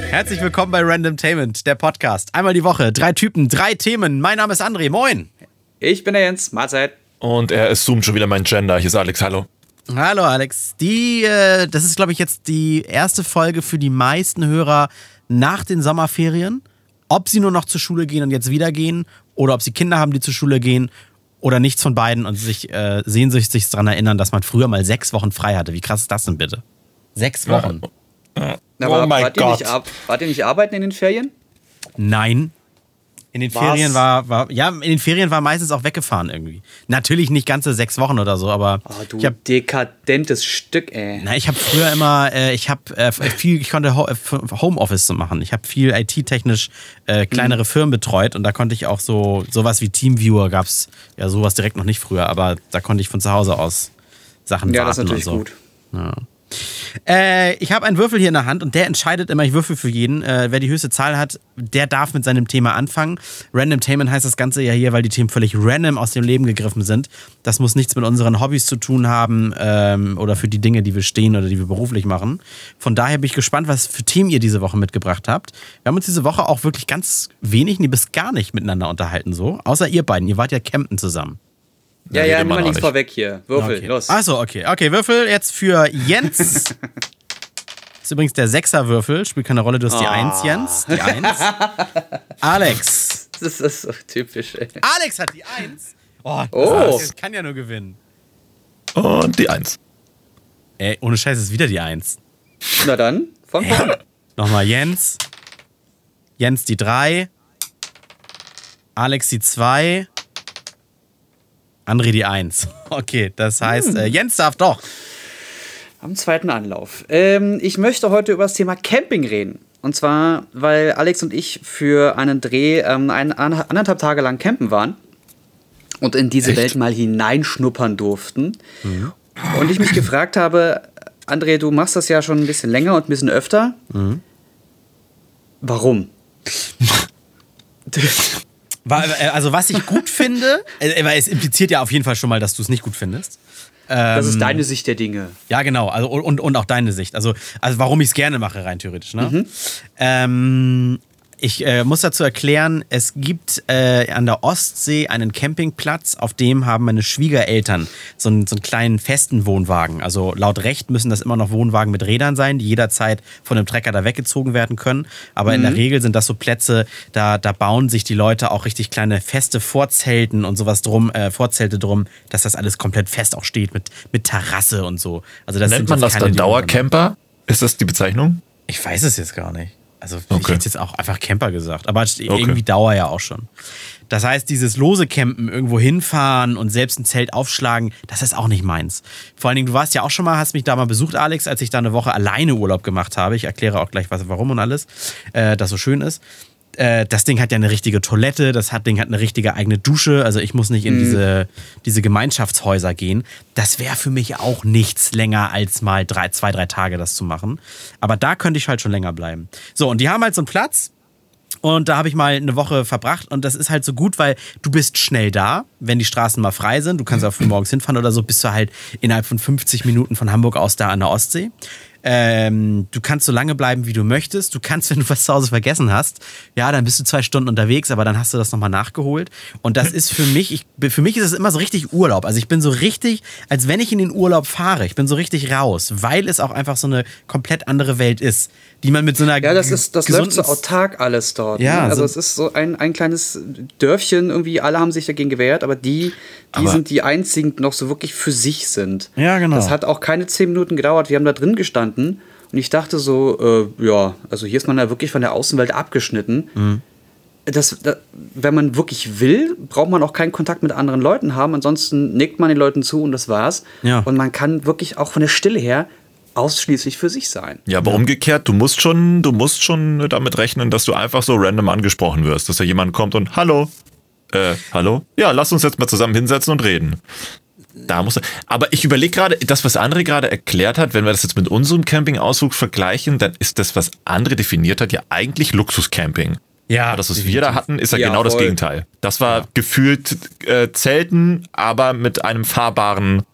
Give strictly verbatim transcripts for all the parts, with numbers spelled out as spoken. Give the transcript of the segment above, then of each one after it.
Herzlich willkommen bei Randomtainment, der Podcast. Einmal die Woche, drei Typen, drei Themen. Mein Name ist André, moin. Ich bin der Jens, Mahlzeit. Und er assumt schon wieder mein Gender. Hier ist Alex, hallo. Hallo Alex. Die, äh, das ist, glaube ich, jetzt die erste Folge für die meisten Hörer nach den Sommerferien. Ob sie nur noch zur Schule gehen und jetzt wieder gehen oder ob sie Kinder haben, die zur Schule gehen oder nichts von beiden und sich äh, sehnsüchtig daran erinnern, dass man früher mal sechs Wochen frei hatte. Wie krass ist das denn bitte? Sechs Wochen. Ja. Na, oh war, mein wart Gott. Ihr nicht, wart ihr nicht arbeiten in den Ferien? Nein. In den Was? Ferien war, war, ja, in den Ferien war meistens auch weggefahren irgendwie. Natürlich nicht ganze sechs Wochen oder so, aber Oh, du ich hab, dekadentes Stück, ey. na, ich habe früher immer, äh, ich habe äh, viel, ich konnte Ho- äh, Homeoffice zu machen. Ich habe viel I T-technisch äh, kleinere Firmen betreut und da konnte ich auch so sowas wie Teamviewer gab's ja sowas direkt noch nicht früher, aber da konnte ich von zu Hause aus Sachen Ja, warten das ist natürlich und so. gut. Ja. Äh, ich habe einen Würfel hier in der Hand und der entscheidet immer, ich würfel für jeden. Äh, wer die höchste Zahl hat, der darf mit seinem Thema anfangen. Randomtainment heißt das Ganze ja hier, weil die Themen völlig random aus dem Leben gegriffen sind. Das muss nichts mit unseren Hobbys zu tun haben ähm, oder für die Dinge, die wir stehen oder die wir beruflich machen. Von daher bin ich gespannt, was für Themen ihr diese Woche mitgebracht habt. Wir haben uns diese Woche auch wirklich ganz wenig, nee, bis gar nicht miteinander unterhalten so. Außer ihr beiden, ihr wart ja campen zusammen. Ja, Ja, ja, redet nimm man mal auch nichts nicht. vorweg hier. Würfel, Okay. los. Achso, okay. Okay, Würfel jetzt für Jens. Das ist übrigens der Sechser-Würfel. Spielt keine Rolle, du hast die Ah. Eins, Jens. Die Eins. Alex. Das ist so typisch, ey. Alex hat die Eins. Oh, das Oh. das kann ja nur gewinnen. Und die Eins. Ey, ohne Scheiß ist wieder die Eins. Na dann, von vorne. Nochmal Jens. Jens die Drei. Alex die Zwei. André die Eins. Okay, das heißt, äh, Jens darf doch. Am zweiten Anlauf. Ähm, ich möchte heute über das Thema Camping reden. Und zwar, weil Alex und ich für einen Dreh ähm, ein, anderthalb Tage lang campen waren und in diese Echt? Welt mal hineinschnuppern durften. Mhm. Und ich mich gefragt habe, André, du machst das ja schon ein bisschen länger und ein bisschen öfter. Mhm. Warum? Also, was ich gut finde, äh, weil es impliziert ja auf jeden Fall schon mal, dass du es nicht gut findest. Das ist deine Sicht der Dinge. Ja, genau. Also, und, und auch deine Sicht. Also, also warum ich es gerne mache, rein theoretisch. Ne? Mhm. Ähm, ich äh, muss dazu erklären, es gibt äh, an der Ostsee einen Campingplatz, auf dem haben meine Schwiegereltern so einen, so einen kleinen festen Wohnwagen. Also laut Recht müssen das immer noch Wohnwagen mit Rädern sein, die jederzeit von einem Trecker da weggezogen werden können. Aber mhm. in der Regel sind das so Plätze, da, da bauen sich die Leute auch richtig kleine feste Vorzelten und sowas drum, äh, Vorzelte drum, dass das alles komplett fest auch steht mit, mit Terrasse und so. Also das Nennt sind man jetzt das keine, dann die- Dauercamper? Ist das die Bezeichnung? Ich weiß es jetzt gar nicht. Also ich Okay. hätte jetzt auch einfach Camper gesagt, aber irgendwie Dauer ja auch schon. Das heißt, dieses lose Campen, irgendwo hinfahren und selbst ein Zelt aufschlagen, das ist auch nicht meins. Vor allen Dingen, du warst ja auch schon mal, hast mich da mal besucht, Alex, als ich da eine Woche alleine Urlaub gemacht habe. Ich erkläre auch gleich, was, warum und alles, äh, das so schön ist. Äh, das Ding hat ja eine richtige Toilette, das hat, Ding hat eine richtige eigene Dusche. Also ich muss nicht in mm. diese, diese Gemeinschaftshäuser gehen. Das wäre für mich auch nichts länger als mal drei, zwei, drei Tage das zu machen. Aber da könnte ich halt schon länger bleiben. So, und die haben halt so einen Platz. Und da habe ich mal eine Woche verbracht und das ist halt so gut, weil du bist schnell da, wenn die Straßen mal frei sind. Du kannst auch früh morgens hinfahren oder so, bist du halt innerhalb von fünfzig Minuten von Hamburg aus da an der Ostsee. Ähm, du kannst so lange bleiben, wie du möchtest. Du kannst, wenn du was zu Hause vergessen hast, ja, dann bist du zwei Stunden unterwegs, aber dann hast du das nochmal nachgeholt. Und das ist für mich, ich, für mich ist es immer so richtig Urlaub. Also ich bin so richtig, als wenn ich in den Urlaub fahre. Ich bin so richtig raus, weil es auch einfach so eine komplett andere Welt ist, die man mit so einer Ja, das ist, das läuft so autark alles dort. Ja, ne? Also so es ist so ein, ein kleines Dörfchen, irgendwie alle haben sich dagegen gewehrt, aber die, die Aber- sind die einzigen, die noch so wirklich für sich sind. Ja, genau. Das hat auch keine zehn Minuten gedauert. Wir haben da drin gestanden und ich dachte so, äh, ja, also hier ist man ja wirklich von der Außenwelt abgeschnitten. Mhm. Das, das, wenn man wirklich will, braucht man auch keinen Kontakt mit anderen Leuten haben. Ansonsten nickt man den Leuten zu und das war's. Ja. Und man kann wirklich auch von der Stille her ausschließlich für sich sein. Ja, aber umgekehrt, du musst schon, du musst schon damit rechnen, dass du einfach so random angesprochen wirst, dass da jemand kommt und hallo, äh, hallo? Ja, lass uns jetzt mal zusammen hinsetzen und reden. Da muss er, aber ich überlege gerade, das, was André gerade erklärt hat, wenn wir das jetzt mit unserem Campingausflug vergleichen, dann ist das, was André definiert hat, ja eigentlich Luxuscamping. Ja, Aber das, was wir da hatten, ist ja, Ja, genau das voll. Gegenteil. Das war gefühlt äh, Zelten, aber mit einem fahrbaren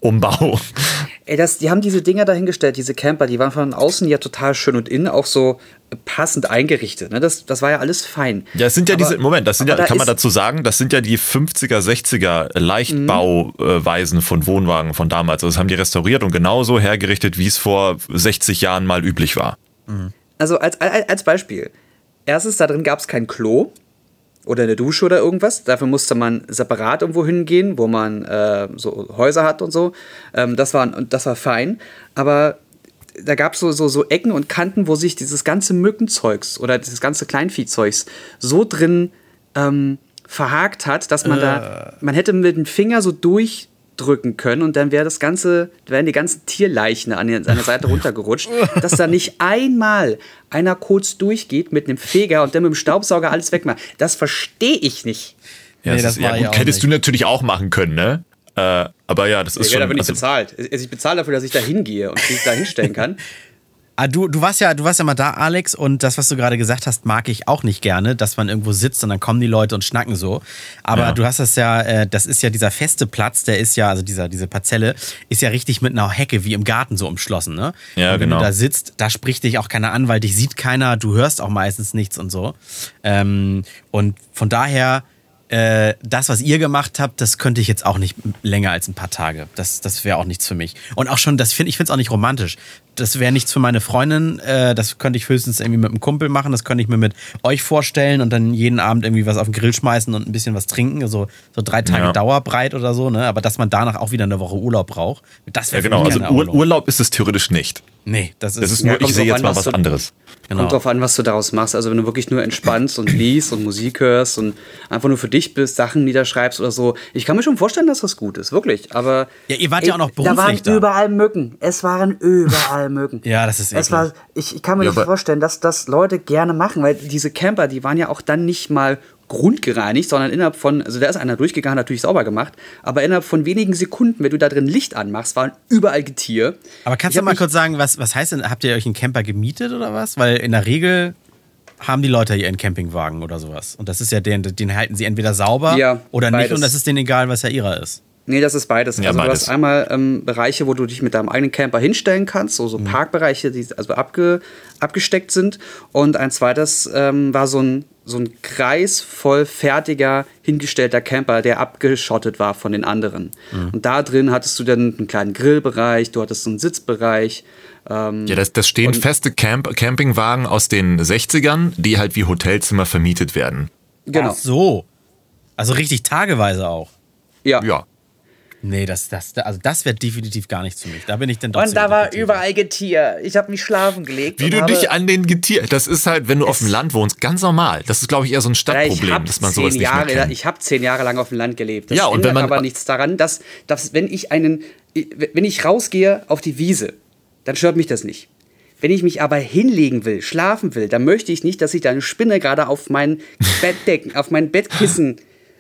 Umbau. Ey, das, die haben diese Dinger dahingestellt, diese Camper, die waren von außen ja total schön und innen auch so passend eingerichtet. Ne? Das, das war ja alles fein. Ja, es sind ja aber, diese, Moment, das sind ja, da kann man dazu sagen, das sind ja die fünfziger, sechziger Leichtbauweisen von Wohnwagen von damals. Also das haben die restauriert und genauso hergerichtet, wie es vor sechzig Jahren mal üblich war. Also als, als Beispiel. Erstens, da drin gab es kein Klo oder eine Dusche oder irgendwas. Dafür musste man separat irgendwo hingehen, wo man äh, so Häuser hat und so. Ähm, das, war, das war fein. Aber da gab es so, so, so Ecken und Kanten, wo sich dieses ganze Mückenzeugs oder dieses ganze Kleinviehzeugs so drin ähm, verhakt hat, dass man äh. da, man hätte mit dem Finger so durchdrücken können und dann wäre das ganze, wären die ganzen Tierleichen an der, an der Seite runtergerutscht, dass da nicht einmal einer kurz durchgeht mit einem Feger und dann mit dem Staubsauger alles wegmacht. Das verstehe ich nicht. Ja, nee, das, das war ja gut, hättest nicht. Du natürlich auch machen können, ne? Äh, aber ja, das ist ja, schon... Ja, dafür nicht also, bezahlt. Ich bezahle dafür, dass ich da hingehe und mich da hinstellen kann. Ah, du, du, warst ja, du warst ja mal da, Alex, und das, was du gerade gesagt hast, mag ich auch nicht gerne, dass man irgendwo sitzt und dann kommen die Leute und schnacken so. Aber ja. du hast das ja, äh, das ist ja dieser feste Platz, der ist ja, also dieser, diese Parzelle, ist ja richtig mit einer Hecke wie im Garten so umschlossen, ne? Ja, und wenn genau. du da sitzt, da spricht dich auch keiner an, weil dich sieht keiner, du hörst auch meistens nichts und so. Ähm, und von daher... Äh, das, was ihr gemacht habt, das könnte ich jetzt auch nicht länger als ein paar Tage. Das, das wäre auch nichts für mich. Und auch schon, das find, ich finde es auch nicht romantisch. Das wäre nichts für meine Freundin. Äh, das könnte ich höchstens irgendwie mit einem Kumpel machen. Das könnte ich mir mit euch vorstellen und dann jeden Abend irgendwie was auf den Grill schmeißen und ein bisschen was trinken. So, so drei Tage ja. Dauerbreit oder so. Ne? Aber dass man danach auch wieder eine Woche Urlaub braucht, das wäre ja, genau. Also Ur- Urlaub ist es theoretisch nicht. Nee, das ist, das ist nur, ja, ich sehe jetzt mal was anderes. Genau. Kommt drauf an, was du daraus machst. Also wenn du wirklich nur entspannst und liest und Musik hörst und einfach nur für dich bist, Sachen niederschreibst oder so. Ich kann mir schon vorstellen, dass das gut ist, wirklich. Aber ja, ihr wart ey, ja auch noch beruflich da. waren da. überall Mücken. Es waren überall Mücken. Ja, das ist es war, ich, ich kann mir ja, nicht vorstellen, dass das Leute gerne machen, weil diese Camper, die waren ja auch dann nicht mal grundgereinigt, sondern innerhalb von, also da ist einer durchgegangen, natürlich sauber gemacht, aber innerhalb von wenigen Sekunden, wenn du da drin Licht anmachst, waren überall Getier. Aber kannst ich du mal kurz sagen, was, was heißt denn, habt ihr euch einen Camper gemietet oder was? Weil in der Regel haben die Leute hier einen Campingwagen oder sowas. Und das ist ja den, den halten sie entweder sauber ja, oder beides. Nicht und das ist denen egal, was ja ihrer ist. Nee, das ist beides. Ja, also beides. Du hast einmal ähm, Bereiche, wo du dich mit deinem eigenen Camper hinstellen kannst, so, so mhm. Parkbereiche, die also abge, abgesteckt sind. Und ein zweites ähm, war so ein, so ein Kreis voll fertiger, hingestellter Camper, der abgeschottet war von den anderen. Mhm. Und da drin hattest du dann einen kleinen Grillbereich, du hattest so einen Sitzbereich. Ähm, ja, das, das stehen feste Camp- Campingwagen aus den sechzigern, die halt wie Hotelzimmer vermietet werden. Genau. Ach so. Also richtig tageweise auch. Ja. Ja. Nee, das, das, also das wäre definitiv gar nichts für mich. Da bin ich dann doch Und da war überall Getier. Ich habe mich schlafen gelegt. Wie du dich an den Getier... Das ist halt, wenn du auf dem Land wohnst, ganz normal. Das ist, glaube ich, eher so ein Stadtproblem, dass man sowas nicht Jahre, mehr kennt. Ich habe zehn Jahre lang auf dem Land gelebt. Das ja, und ändert wenn man, aber nichts daran, dass, dass wenn ich einen... Wenn ich rausgehe auf die Wiese, dann stört mich das nicht. Wenn ich mich aber hinlegen will, schlafen will, dann möchte ich nicht, dass sich da eine Spinne gerade auf mein Bettdecken, auf mein Bettkissen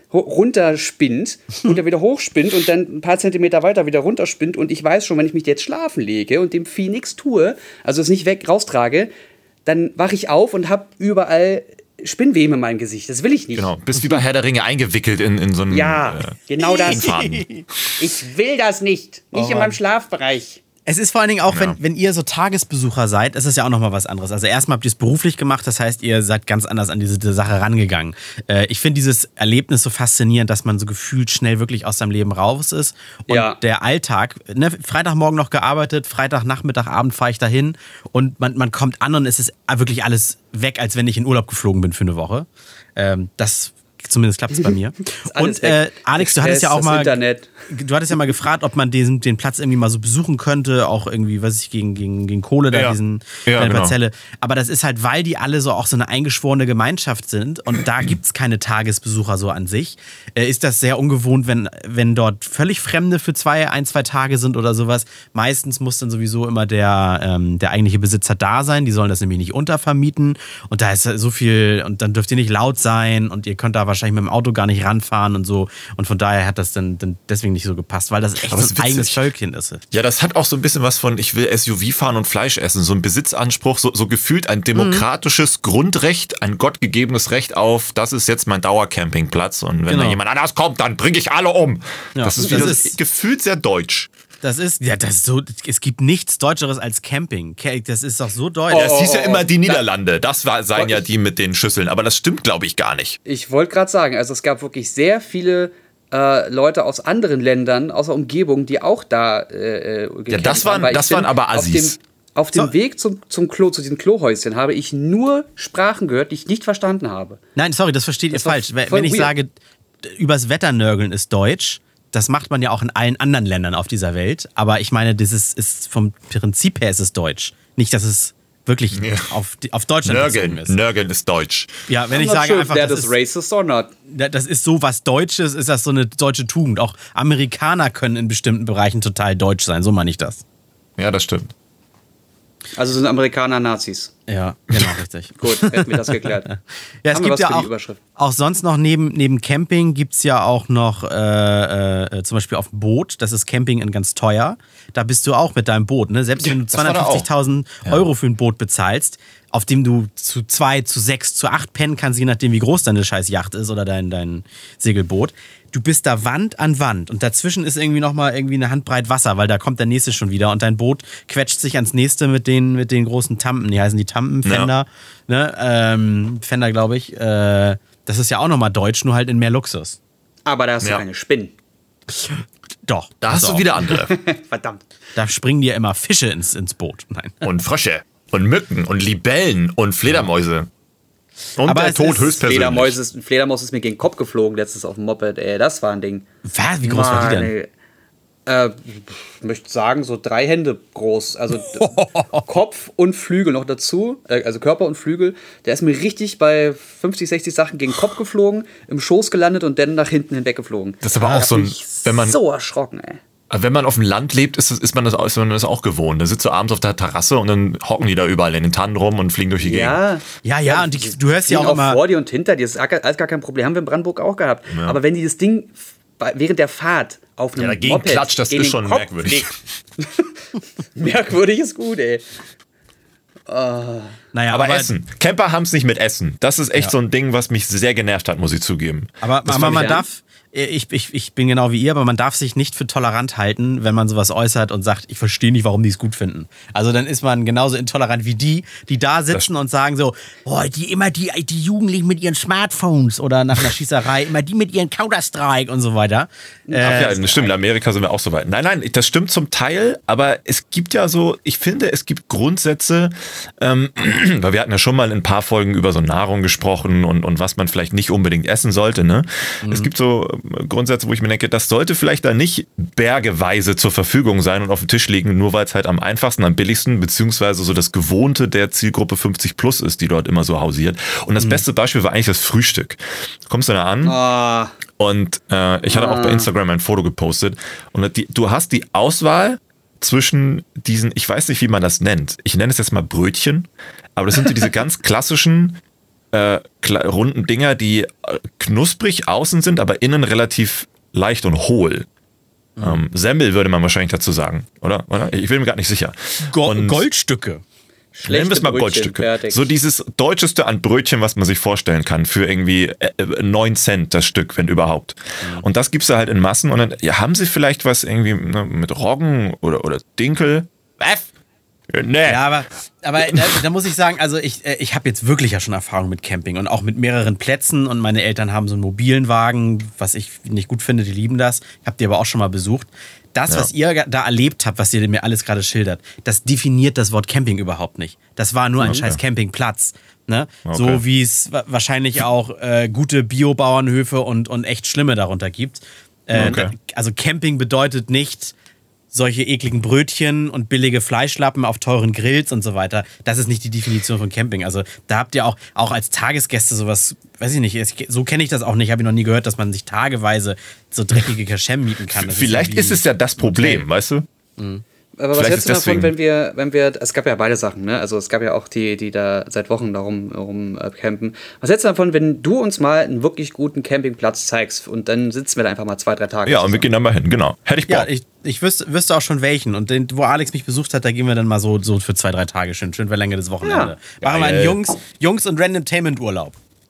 runterspinnt und dann wieder hochspinnt und dann ein paar Zentimeter weiter wieder runterspinnt und ich weiß schon, wenn ich mich jetzt schlafen lege und dem Vieh nichts tue, also es nicht weg raustrage, dann wache ich auf und habe überall Spinnweben in meinem Gesicht. Das will ich nicht. Genau, bist wie bei Herr der Ringe eingewickelt in, in so einen Ja, äh, genau das. Faden. Ich will das nicht. Nicht oh, in meinem Schlafbereich. Es ist vor allen Dingen auch, ja. wenn, wenn ihr so Tagesbesucher seid, ist es ja auch nochmal was anderes. Also erstmal habt ihr es beruflich gemacht, das heißt, ihr seid ganz anders an diese, diese Sache rangegangen. Äh, ich finde dieses Erlebnis so faszinierend, dass man so gefühlt schnell wirklich aus seinem Leben raus ist. Und ja. der Alltag, ne, Freitagmorgen noch gearbeitet, Freitagnachmittag, Abend fahre ich dahin und man, man kommt an und es ist wirklich alles weg, als wenn ich in Urlaub geflogen bin für eine Woche. Ähm, das Zumindest klappt es bei mir. Und äh, Alex, du hattest ja auch mal, Internet. du hattest ja mal gefragt, ob man diesen, den Platz irgendwie mal so besuchen könnte, auch irgendwie, weiß ich, gegen, gegen, gegen Kohle, da ja. diesen ja, kleine genau. Parzelle. Aber das ist halt, weil die alle so auch so eine eingeschworene Gemeinschaft sind und da gibt es keine Tagesbesucher so an sich, äh, ist das sehr ungewohnt, wenn, wenn dort völlig Fremde für zwei, ein, zwei Tage sind oder sowas. Meistens muss dann sowieso immer der, ähm, der eigentliche Besitzer da sein, die sollen das nämlich nicht untervermieten und da ist so viel, und dann dürft ihr nicht laut sein und ihr könnt da wahrscheinlich mit dem Auto gar nicht ranfahren und so. Und von daher hat das dann, dann deswegen nicht so gepasst, weil das echt Aber so ein eigenes Völkchen ist. Ja, das hat auch so ein bisschen was von, ich will S U V fahren und Fleisch essen. So ein Besitzanspruch, so, so gefühlt ein demokratisches mhm. Grundrecht, ein gottgegebenes Recht auf, das ist jetzt mein Dauercampingplatz. Und wenn genau. da jemand anders kommt, dann bringe ich alle um. Ja, das ist, das wieder, ist gefühlt sehr deutsch. Das ist, ja, das ist so, es gibt nichts Deutscheres als Camping. Das ist doch so deutsch. Oh, es hieß ja immer die Niederlande. Das war, seien ja die mit den Schüsseln. Aber das stimmt, glaube ich, gar nicht. Ich wollte gerade sagen, also es gab wirklich sehr viele äh, Leute aus anderen Ländern, aus der Umgebung, die auch da äh, Ja, das waren, haben, das waren aber Assis. Auf dem, auf dem so. Weg zum, zum Klo, zu diesen Klohäuschen, habe ich nur Sprachen gehört, die ich nicht verstanden habe. Nein, sorry, das versteht das ihr falsch. Wenn ich weird. sage, übers Wetter nörgeln ist deutsch, das macht man ja auch in allen anderen Ländern auf dieser Welt. Aber ich meine, das ist, ist vom Prinzip her ist es deutsch. Nicht, dass es wirklich ja. auf, auf Deutschland Nörgeln ist. Nörgeln ist deutsch. Ja, wenn I'm ich sage sure einfach, that das is racist or not. Das ist so was Deutsches, ist das so eine deutsche Tugend. Auch Amerikaner können in bestimmten Bereichen total deutsch sein, so meine ich das. Ja, das stimmt. Also sind Amerikaner Nazis. Ja, genau, richtig. Gut, hätten wir das geklärt. Ja, es Haben gibt ja auch, auch sonst noch neben, neben Camping gibt es ja auch noch äh, äh, zum Beispiel auf dem Boot, das ist Camping in ganz teuer. Da bist du auch mit deinem Boot, ne? Selbst wenn du zweihundertfünfzigtausend Euro ja. für ein Boot bezahlst, auf dem du zu zwei, zu sechs, zu acht pennen kannst, je nachdem wie groß deine scheiß Yacht ist oder dein, dein Segelboot. Du bist da Wand an Wand und dazwischen ist irgendwie nochmal irgendwie eine Handbreit Wasser, weil da kommt der nächste schon wieder und dein Boot quetscht sich ans nächste mit den, mit den großen Tampen. Die heißen die Tampen, Fender, ja. ne? ähm, Fender glaube ich. Äh, das ist ja auch nochmal deutsch, nur halt in mehr Luxus. Aber da hast du ja. keine Spinnen. Doch. Da hast du wieder andere. Verdammt. Da springen dir immer Fische ins, ins Boot. Nein. Und Frösche und Mücken und Libellen und Fledermäuse. Und aber der Tod höchstpersönlich. Fledermaus ist, Fledermaus ist mir gegen den Kopf geflogen letztens auf dem Moped. Ey, das war ein Ding. Was? Wie groß Mann, war die denn? Äh, ich möchte sagen, so drei Hände groß. Also Kopf und Flügel noch dazu. Äh, also Körper und Flügel. Der ist mir richtig bei fünfzig, sechzig Sachen gegen den Kopf geflogen, im Schoß gelandet und dann nach hinten hinweg geflogen. Das ist aber auch so ein... Wenn man so erschrocken, ey. Wenn man auf dem Land lebt, ist, ist, man das, ist man das auch gewohnt. Da sitzt du abends auf der Terrasse und dann hocken die da überall in den Tannen rum und fliegen durch die ja. Gegend. Ja, ja, und die, du hörst ja auch, auch immer... vor dir und hinter dir, das ist alles gar kein Problem. Haben wir in Brandenburg auch gehabt. Ja. Aber wenn die das Ding während der Fahrt auf einem ja, dagegen Moped klatscht, das ist schon Kopf merkwürdig. Merkwürdig ist gut, ey. Oh. Naja, aber, aber Essen. Camper haben es nicht mit Essen. Das ist echt ja. so ein Ding, was mich sehr genervt hat, muss ich zugeben. Aber, aber man darf... Ich, ich, ich bin genau wie ihr, aber man darf sich nicht für tolerant halten, wenn man sowas äußert und sagt, ich verstehe nicht, warum die es gut finden. Also dann ist man genauso intolerant wie die, die da sitzen das und sagen so, oh, die immer die, die Jugendlichen mit ihren Smartphones oder nach einer Schießerei, immer die mit ihren Counter-Strike und so weiter. Ach äh, ja, das stimmt, in Amerika sind wir auch so weit. Nein, nein, das stimmt zum Teil, aber es gibt ja so, ich finde, es gibt Grundsätze, ähm, weil wir hatten ja schon mal in ein paar Folgen über so Nahrung gesprochen und, und was man vielleicht nicht unbedingt essen sollte, ne? Mhm. Es gibt so Grundsätze, wo ich mir denke, das sollte vielleicht da nicht bergeweise zur Verfügung sein und auf dem Tisch liegen, nur weil es halt am einfachsten, am billigsten, beziehungsweise so das Gewohnte der Zielgruppe fünfzig plus ist, die dort immer so hausiert. Und das mhm. beste Beispiel war eigentlich das Frühstück. Du kommst da an oh. und äh, ich hatte oh. auch bei Instagram ein Foto gepostet und die, du hast die Auswahl zwischen diesen, ich weiß nicht, wie man das nennt, ich nenne es jetzt mal Brötchen, aber das sind so diese ganz klassischen Äh, runden Dinger, die knusprig außen sind, aber innen relativ leicht und hohl. Mhm. Ähm, Semmel würde man wahrscheinlich dazu sagen, oder? oder? Ich bin mir gar nicht sicher. Go- und Goldstücke. Nennen wir es mal Brötchen, Goldstücke. Fertig. So dieses Deutscheste an Brötchen, was man sich vorstellen kann, für irgendwie neun Cent das Stück, wenn überhaupt. Mhm. Und das gibt's da halt in Massen. Und dann ja, haben sie vielleicht was irgendwie ne, mit Roggen oder, oder Dinkel? Was? Nee. Ja, aber, aber da, da muss ich sagen, also ich, ich habe jetzt wirklich ja schon Erfahrung mit Camping und auch mit mehreren Plätzen und meine Eltern haben so einen mobilen Wagen, was ich nicht gut finde, die lieben das. Ich habe die aber auch schon mal besucht. Das, ja. was ihr da erlebt habt, was ihr mir alles gerade schildert, das definiert das Wort Camping überhaupt nicht. Das war nur ein okay. scheiß Campingplatz. Ne? Okay. So wie es wahrscheinlich auch äh, gute Biobauernhöfe und, und echt schlimme darunter gibt. Äh, okay. Also Camping bedeutet nicht solche ekligen Brötchen und billige Fleischlappen auf teuren Grills und so weiter. Das ist nicht die Definition von Camping. Also da habt ihr auch, auch als Tagesgäste sowas, weiß ich nicht, so kenne ich das auch nicht, habe ich noch nie gehört, dass man sich tageweise so dreckige Kaschem mieten kann. Das Vielleicht ist, ist es ja das Problem, Hotel. Weißt du? Mhm. Aber was hältst du davon, wenn wir, wenn wir, es gab ja beide Sachen, ne? Also es gab ja auch die, die da seit Wochen darum rum äh, campen. Was hältst du davon, wenn du uns mal einen wirklich guten Campingplatz zeigst und dann sitzen wir da einfach mal zwei, drei Tage Ja, zusammen. Und wir gehen dann mal hin, genau. Hätte ich Bock. Ja, ich, ich wüsste, wüsste auch schon welchen. Und den, wo Alex mich besucht hat, da gehen wir dann mal so, so für zwei, drei Tage schön, schön verlängertes Wochenende. Ja. Machen wir einen Jungs, Jungs und Randomtainment Urlaub.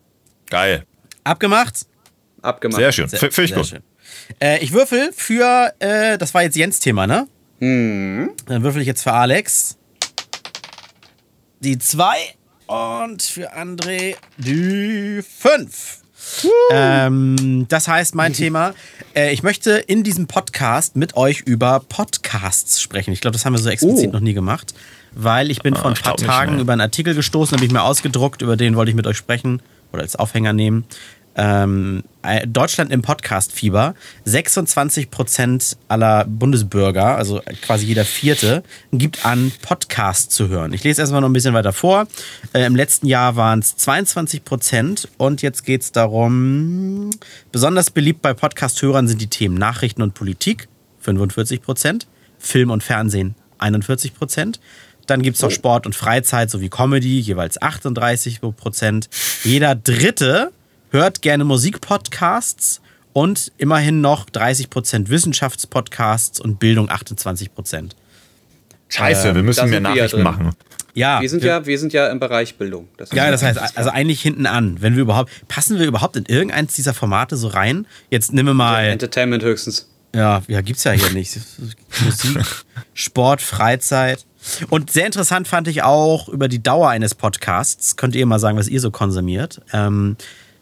Geil. Abgemacht? Abgemacht. Sehr schön. Finde ich gut. Schön. Äh, ich würfel für, äh, das war jetzt Jens Thema, ne? Mhm. Dann würfel ich jetzt für Alex die zwei und für André die fünf. Ähm, das heißt, mein Thema, äh, ich möchte in diesem Podcast mit euch über Podcasts sprechen. Ich glaube, das haben wir so explizit oh. noch nie gemacht, weil ich bin Ah, vor ein ich paar glaub nicht, Tagen ne. über einen Artikel gestoßen, habe ich mir ausgedruckt, über den wollte ich mit euch sprechen oder als Aufhänger nehmen. Ähm, Deutschland im Podcast-Fieber. sechsundzwanzig Prozent aller Bundesbürger, also quasi jeder Vierte, gibt an, Podcasts zu hören. Ich lese erstmal noch ein bisschen weiter vor. Äh, Im letzten Jahr waren es zweiundzwanzig Prozent und jetzt geht es darum, besonders beliebt bei Podcast-Hörern sind die Themen Nachrichten und Politik, fünfundvierzig Prozent, Film und Fernsehen, einundvierzig Prozent. Dann gibt es noch Sport und Freizeit sowie Comedy, jeweils achtunddreißig Prozent. Jeder Dritte hört gerne Musikpodcasts und immerhin noch dreißig Prozent Wissenschaftspodcasts und Bildung achtundzwanzig Prozent. Scheiße, Äh, wir müssen da mehr sind wir ja Nachrichten drin. machen. Ja, Wir sind ja, wir sind ja im Bereich Bildung. Das ja, das heißt, ist also eigentlich hinten an, wenn wir überhaupt, passen wir überhaupt in irgendeins dieser Formate so rein? Jetzt nehmen wir mal, Entertainment höchstens. ja, ja, gibt's ja hier nicht. Musik, Sport, Freizeit. Und sehr interessant fand ich auch über die Dauer eines Podcasts. Könnt ihr mal sagen, was ihr so konsumiert? Ähm,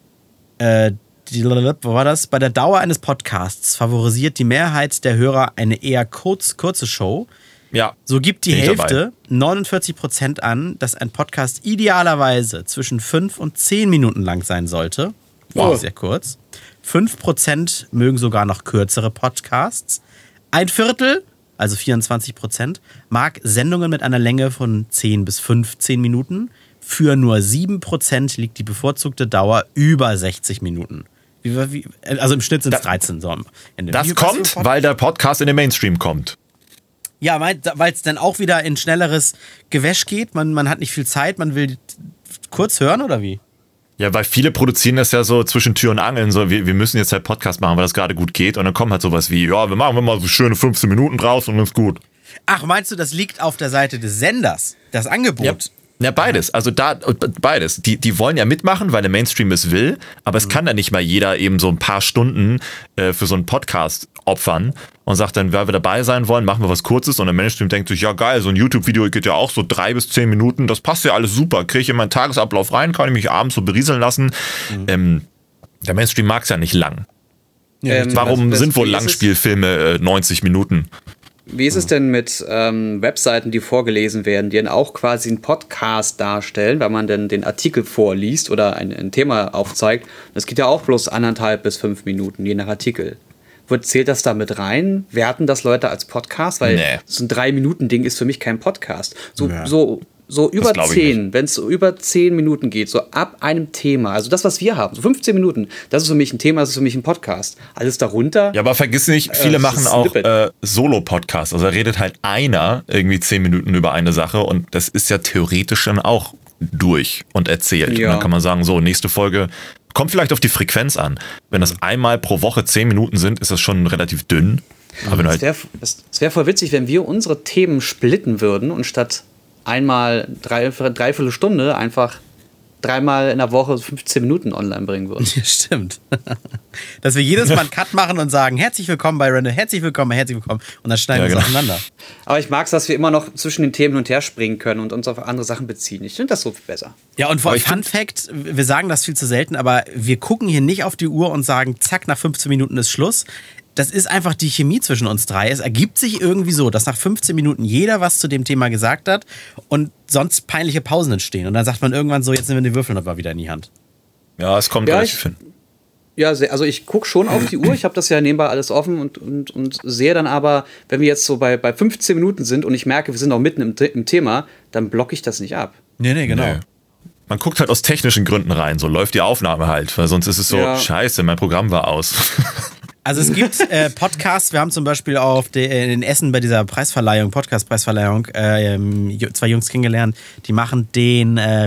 äh, die, wo war das? Bei der Dauer eines Podcasts favorisiert die Mehrheit der Hörer eine eher kurz, kurze Show. Ja. So gibt die Bin ich Hälfte, dabei. neunundvierzig Prozent an, dass ein Podcast idealerweise zwischen fünf und zehn Minuten lang sein sollte. Wow, sehr kurz. fünf Prozent mögen sogar noch kürzere Podcasts. Ein Viertel, also vierundzwanzig Prozent, mag Sendungen mit einer Länge von zehn bis fünfzehn Minuten. Für nur sieben Prozent liegt die bevorzugte Dauer über sechzig Minuten. Wie, wie, also im Schnitt sind es Da- dreizehn so am Ende. Das Wie- kommt, was- weil der Podcast in den Mainstream kommt. Ja, weil es dann auch wieder in schnelleres Gewäsch geht. Man, man hat nicht viel Zeit, man will kurz hören oder wie? Ja, weil viele produzieren das ja so zwischen Tür und Angeln, so wir, wir müssen jetzt halt Podcast machen, weil das gerade gut geht und dann kommt halt sowas wie, ja, wir machen mal so schöne fünfzehn Minuten draus und dann ist gut. Ach, meinst du, das liegt auf der Seite des Senders, das Angebot? Ja. Ja, beides. Also da, beides. Die, die wollen ja mitmachen, weil der Mainstream es will, aber es kann ja nicht mal jeder eben so ein paar Stunden äh, für so einen Podcast opfern und sagt dann, weil wir dabei sein wollen, machen wir was Kurzes und der Mainstream denkt sich, ja geil, so ein YouTube-Video geht ja auch so drei bis zehn Minuten, das passt ja alles super, kriege ich in meinen Tagesablauf rein, kann ich mich abends so berieseln lassen. Mhm. Ähm, der Mainstream mag es ja nicht lang. Ähm, Warum was- sind wohl wie ist es- Langspielfilme äh, neunzig Minuten? Wie ist es denn mit ähm, Webseiten, die vorgelesen werden, die dann auch quasi einen Podcast darstellen, weil man dann den Artikel vorliest oder ein, ein Thema aufzeigt? Das geht ja auch bloß anderthalb bis fünf Minuten, je nach Artikel. Wird, zählt das da mit rein? Werten das Leute als Podcast? Weil Nee. so ein Drei-Minuten-Ding ist für mich kein Podcast. So, Ja. so, so über glaub ich zehn, wenn es so über zehn Minuten geht, so ab einem Thema, also das, was wir haben, so fünfzehn Minuten, das ist für mich ein Thema, das ist für mich ein Podcast. Alles darunter? Ja, aber vergiss nicht, viele das machen ist auch Snippet. äh, Solo-Podcasts. Also da redet halt einer irgendwie zehn Minuten über eine Sache und das ist ja theoretisch dann auch durch und erzählt. Ja. Und dann kann man sagen, so, nächste Folge kommt vielleicht auf die Frequenz an. Wenn das einmal pro Woche zehn Minuten sind, ist das schon relativ dünn. Aber wenn du Es halt, wäre wär voll witzig, wenn wir unsere Themen splitten würden und statt einmal drei, dreiviertel Stunde einfach dreimal in der Woche fünfzehn Minuten online bringen würden. Ja, stimmt. Dass wir jedes Mal einen Cut machen und sagen, herzlich willkommen bei Random, herzlich willkommen, herzlich willkommen. Und dann schneiden Ja, wir es genau. auseinander. Aber ich mag es, dass wir immer noch zwischen den Themen hin und her springen können und uns auf andere Sachen beziehen. Ich finde das so viel besser. Ja, und vor Aber ich Fun Fact, wir sagen das viel zu selten, aber wir gucken hier nicht auf die Uhr und sagen, zack, nach fünfzehn Minuten ist Schluss. Das ist einfach die Chemie zwischen uns drei. Es ergibt sich irgendwie so, dass nach fünfzehn Minuten jeder was zu dem Thema gesagt hat und sonst peinliche Pausen entstehen. Und dann sagt man irgendwann so, jetzt nehmen wir die Würfel aber wieder in die Hand. ja, es kommt Ja, relativ ich- hin. Ja, sehr, also ich gucke schon auf die Uhr, ich habe das ja nebenbei alles offen und, und, und sehe dann aber, wenn wir jetzt so bei, bei fünfzehn Minuten sind und ich merke, wir sind noch mitten im, im Thema, dann blocke ich das nicht ab. Nee, nee, genau. Nee. Man guckt halt aus technischen Gründen rein, so läuft die Aufnahme halt, weil sonst ist es so, Ja. scheiße, mein Programm war aus. Also es gibt äh, Podcasts, wir haben zum Beispiel auf de, in Essen bei dieser Preisverleihung, Podcast-Preisverleihung, äh, zwei Jungs kennengelernt, die machen den äh,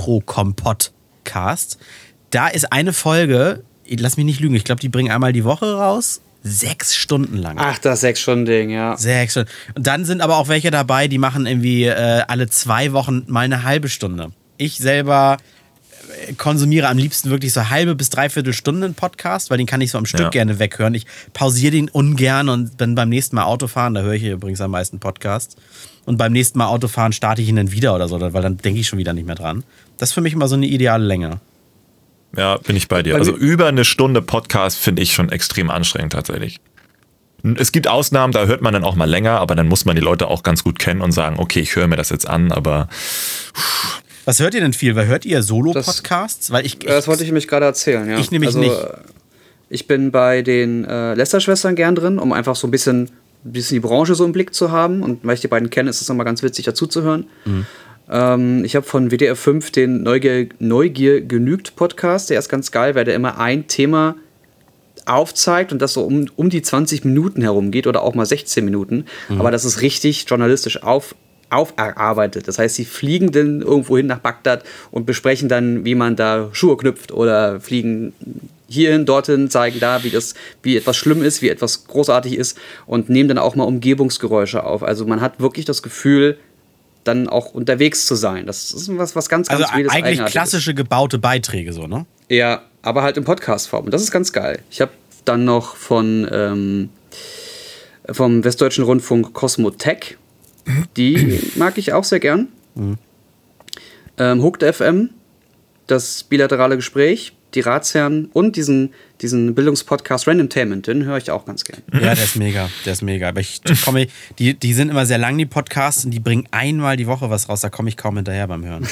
Retro-Kompott-Cast. Da ist eine Folge, lass mich nicht lügen, ich glaube, die bringen einmal die Woche raus, sechs Stunden lang. Ach, das sechs Stunden Ding, ja. Sechs Stunden. Und dann sind aber auch welche dabei, die machen irgendwie äh, alle zwei Wochen mal eine halbe Stunde. Ich selber konsumiere am liebsten wirklich so halbe bis dreiviertel Stunden Podcast, weil den kann ich so am Stück ja. gerne weghören. Ich pausiere den ungern und bin beim nächsten Mal Autofahren, da höre ich übrigens am meisten Podcasts. Und beim nächsten Mal Autofahren starte ich ihn dann wieder oder so, weil dann denke ich schon wieder nicht mehr dran. Das ist für mich immer so eine ideale Länge. Ja, bin ich bei dir. Also über eine Stunde Podcast finde ich schon extrem anstrengend tatsächlich. Es gibt Ausnahmen, da hört man dann auch mal länger, aber dann muss man die Leute auch ganz gut kennen und sagen, okay, ich höre mir das jetzt an, aber... Was hört ihr denn viel? Weil hört ihr Solo-Podcasts? Das, Weil ich, ich, das wollte ich nämlich gerade erzählen, ja. Ich nämlich also, nicht. Ich bin bei den äh, Lester-Schwestern gern drin, um einfach so ein bisschen, ein bisschen die Branche so im Blick zu haben. Und weil ich die beiden kenne, ist es immer ganz witzig, dazu zu hören. Mhm. Ähm, ich habe von W D R fünf den Neugier, Neugier genügt Podcast. Der ist ganz geil, weil der immer ein Thema aufzeigt und das so um, um die zwanzig Minuten herum geht oder auch mal sechzehn Minuten. Mhm. Aber das ist richtig journalistisch auf, auferarbeitet. Das heißt, sie fliegen dann irgendwo hin nach Bagdad und besprechen dann, wie man da Schuhe knüpft oder fliegen hierhin, dorthin, zeigen da, wie, das, wie etwas schlimm ist, wie etwas großartig ist und nehmen dann auch mal Umgebungsgeräusche auf. Also man hat wirklich das Gefühl, dann auch unterwegs zu sein. Das ist was, was ganz, ganz Also eigentlich klassische gebaute Beiträge so, ne? Ja, aber halt in Podcast-Form. Und das ist ganz geil. Ich habe dann noch von ähm, vom Westdeutschen Rundfunk Cosmotech. Die mag ich auch sehr gern. Mhm. Ähm, Hooked F M, das bilaterale Gespräch, die Ratsherren und diesen, diesen Bildungspodcast Randomtainment, den höre ich auch ganz gern. Ja, der ist mega, der ist mega. Aber ich komme, die, die sind immer sehr lang, die Podcasts, und die bringen einmal die Woche was raus, da komme ich kaum hinterher beim Hören.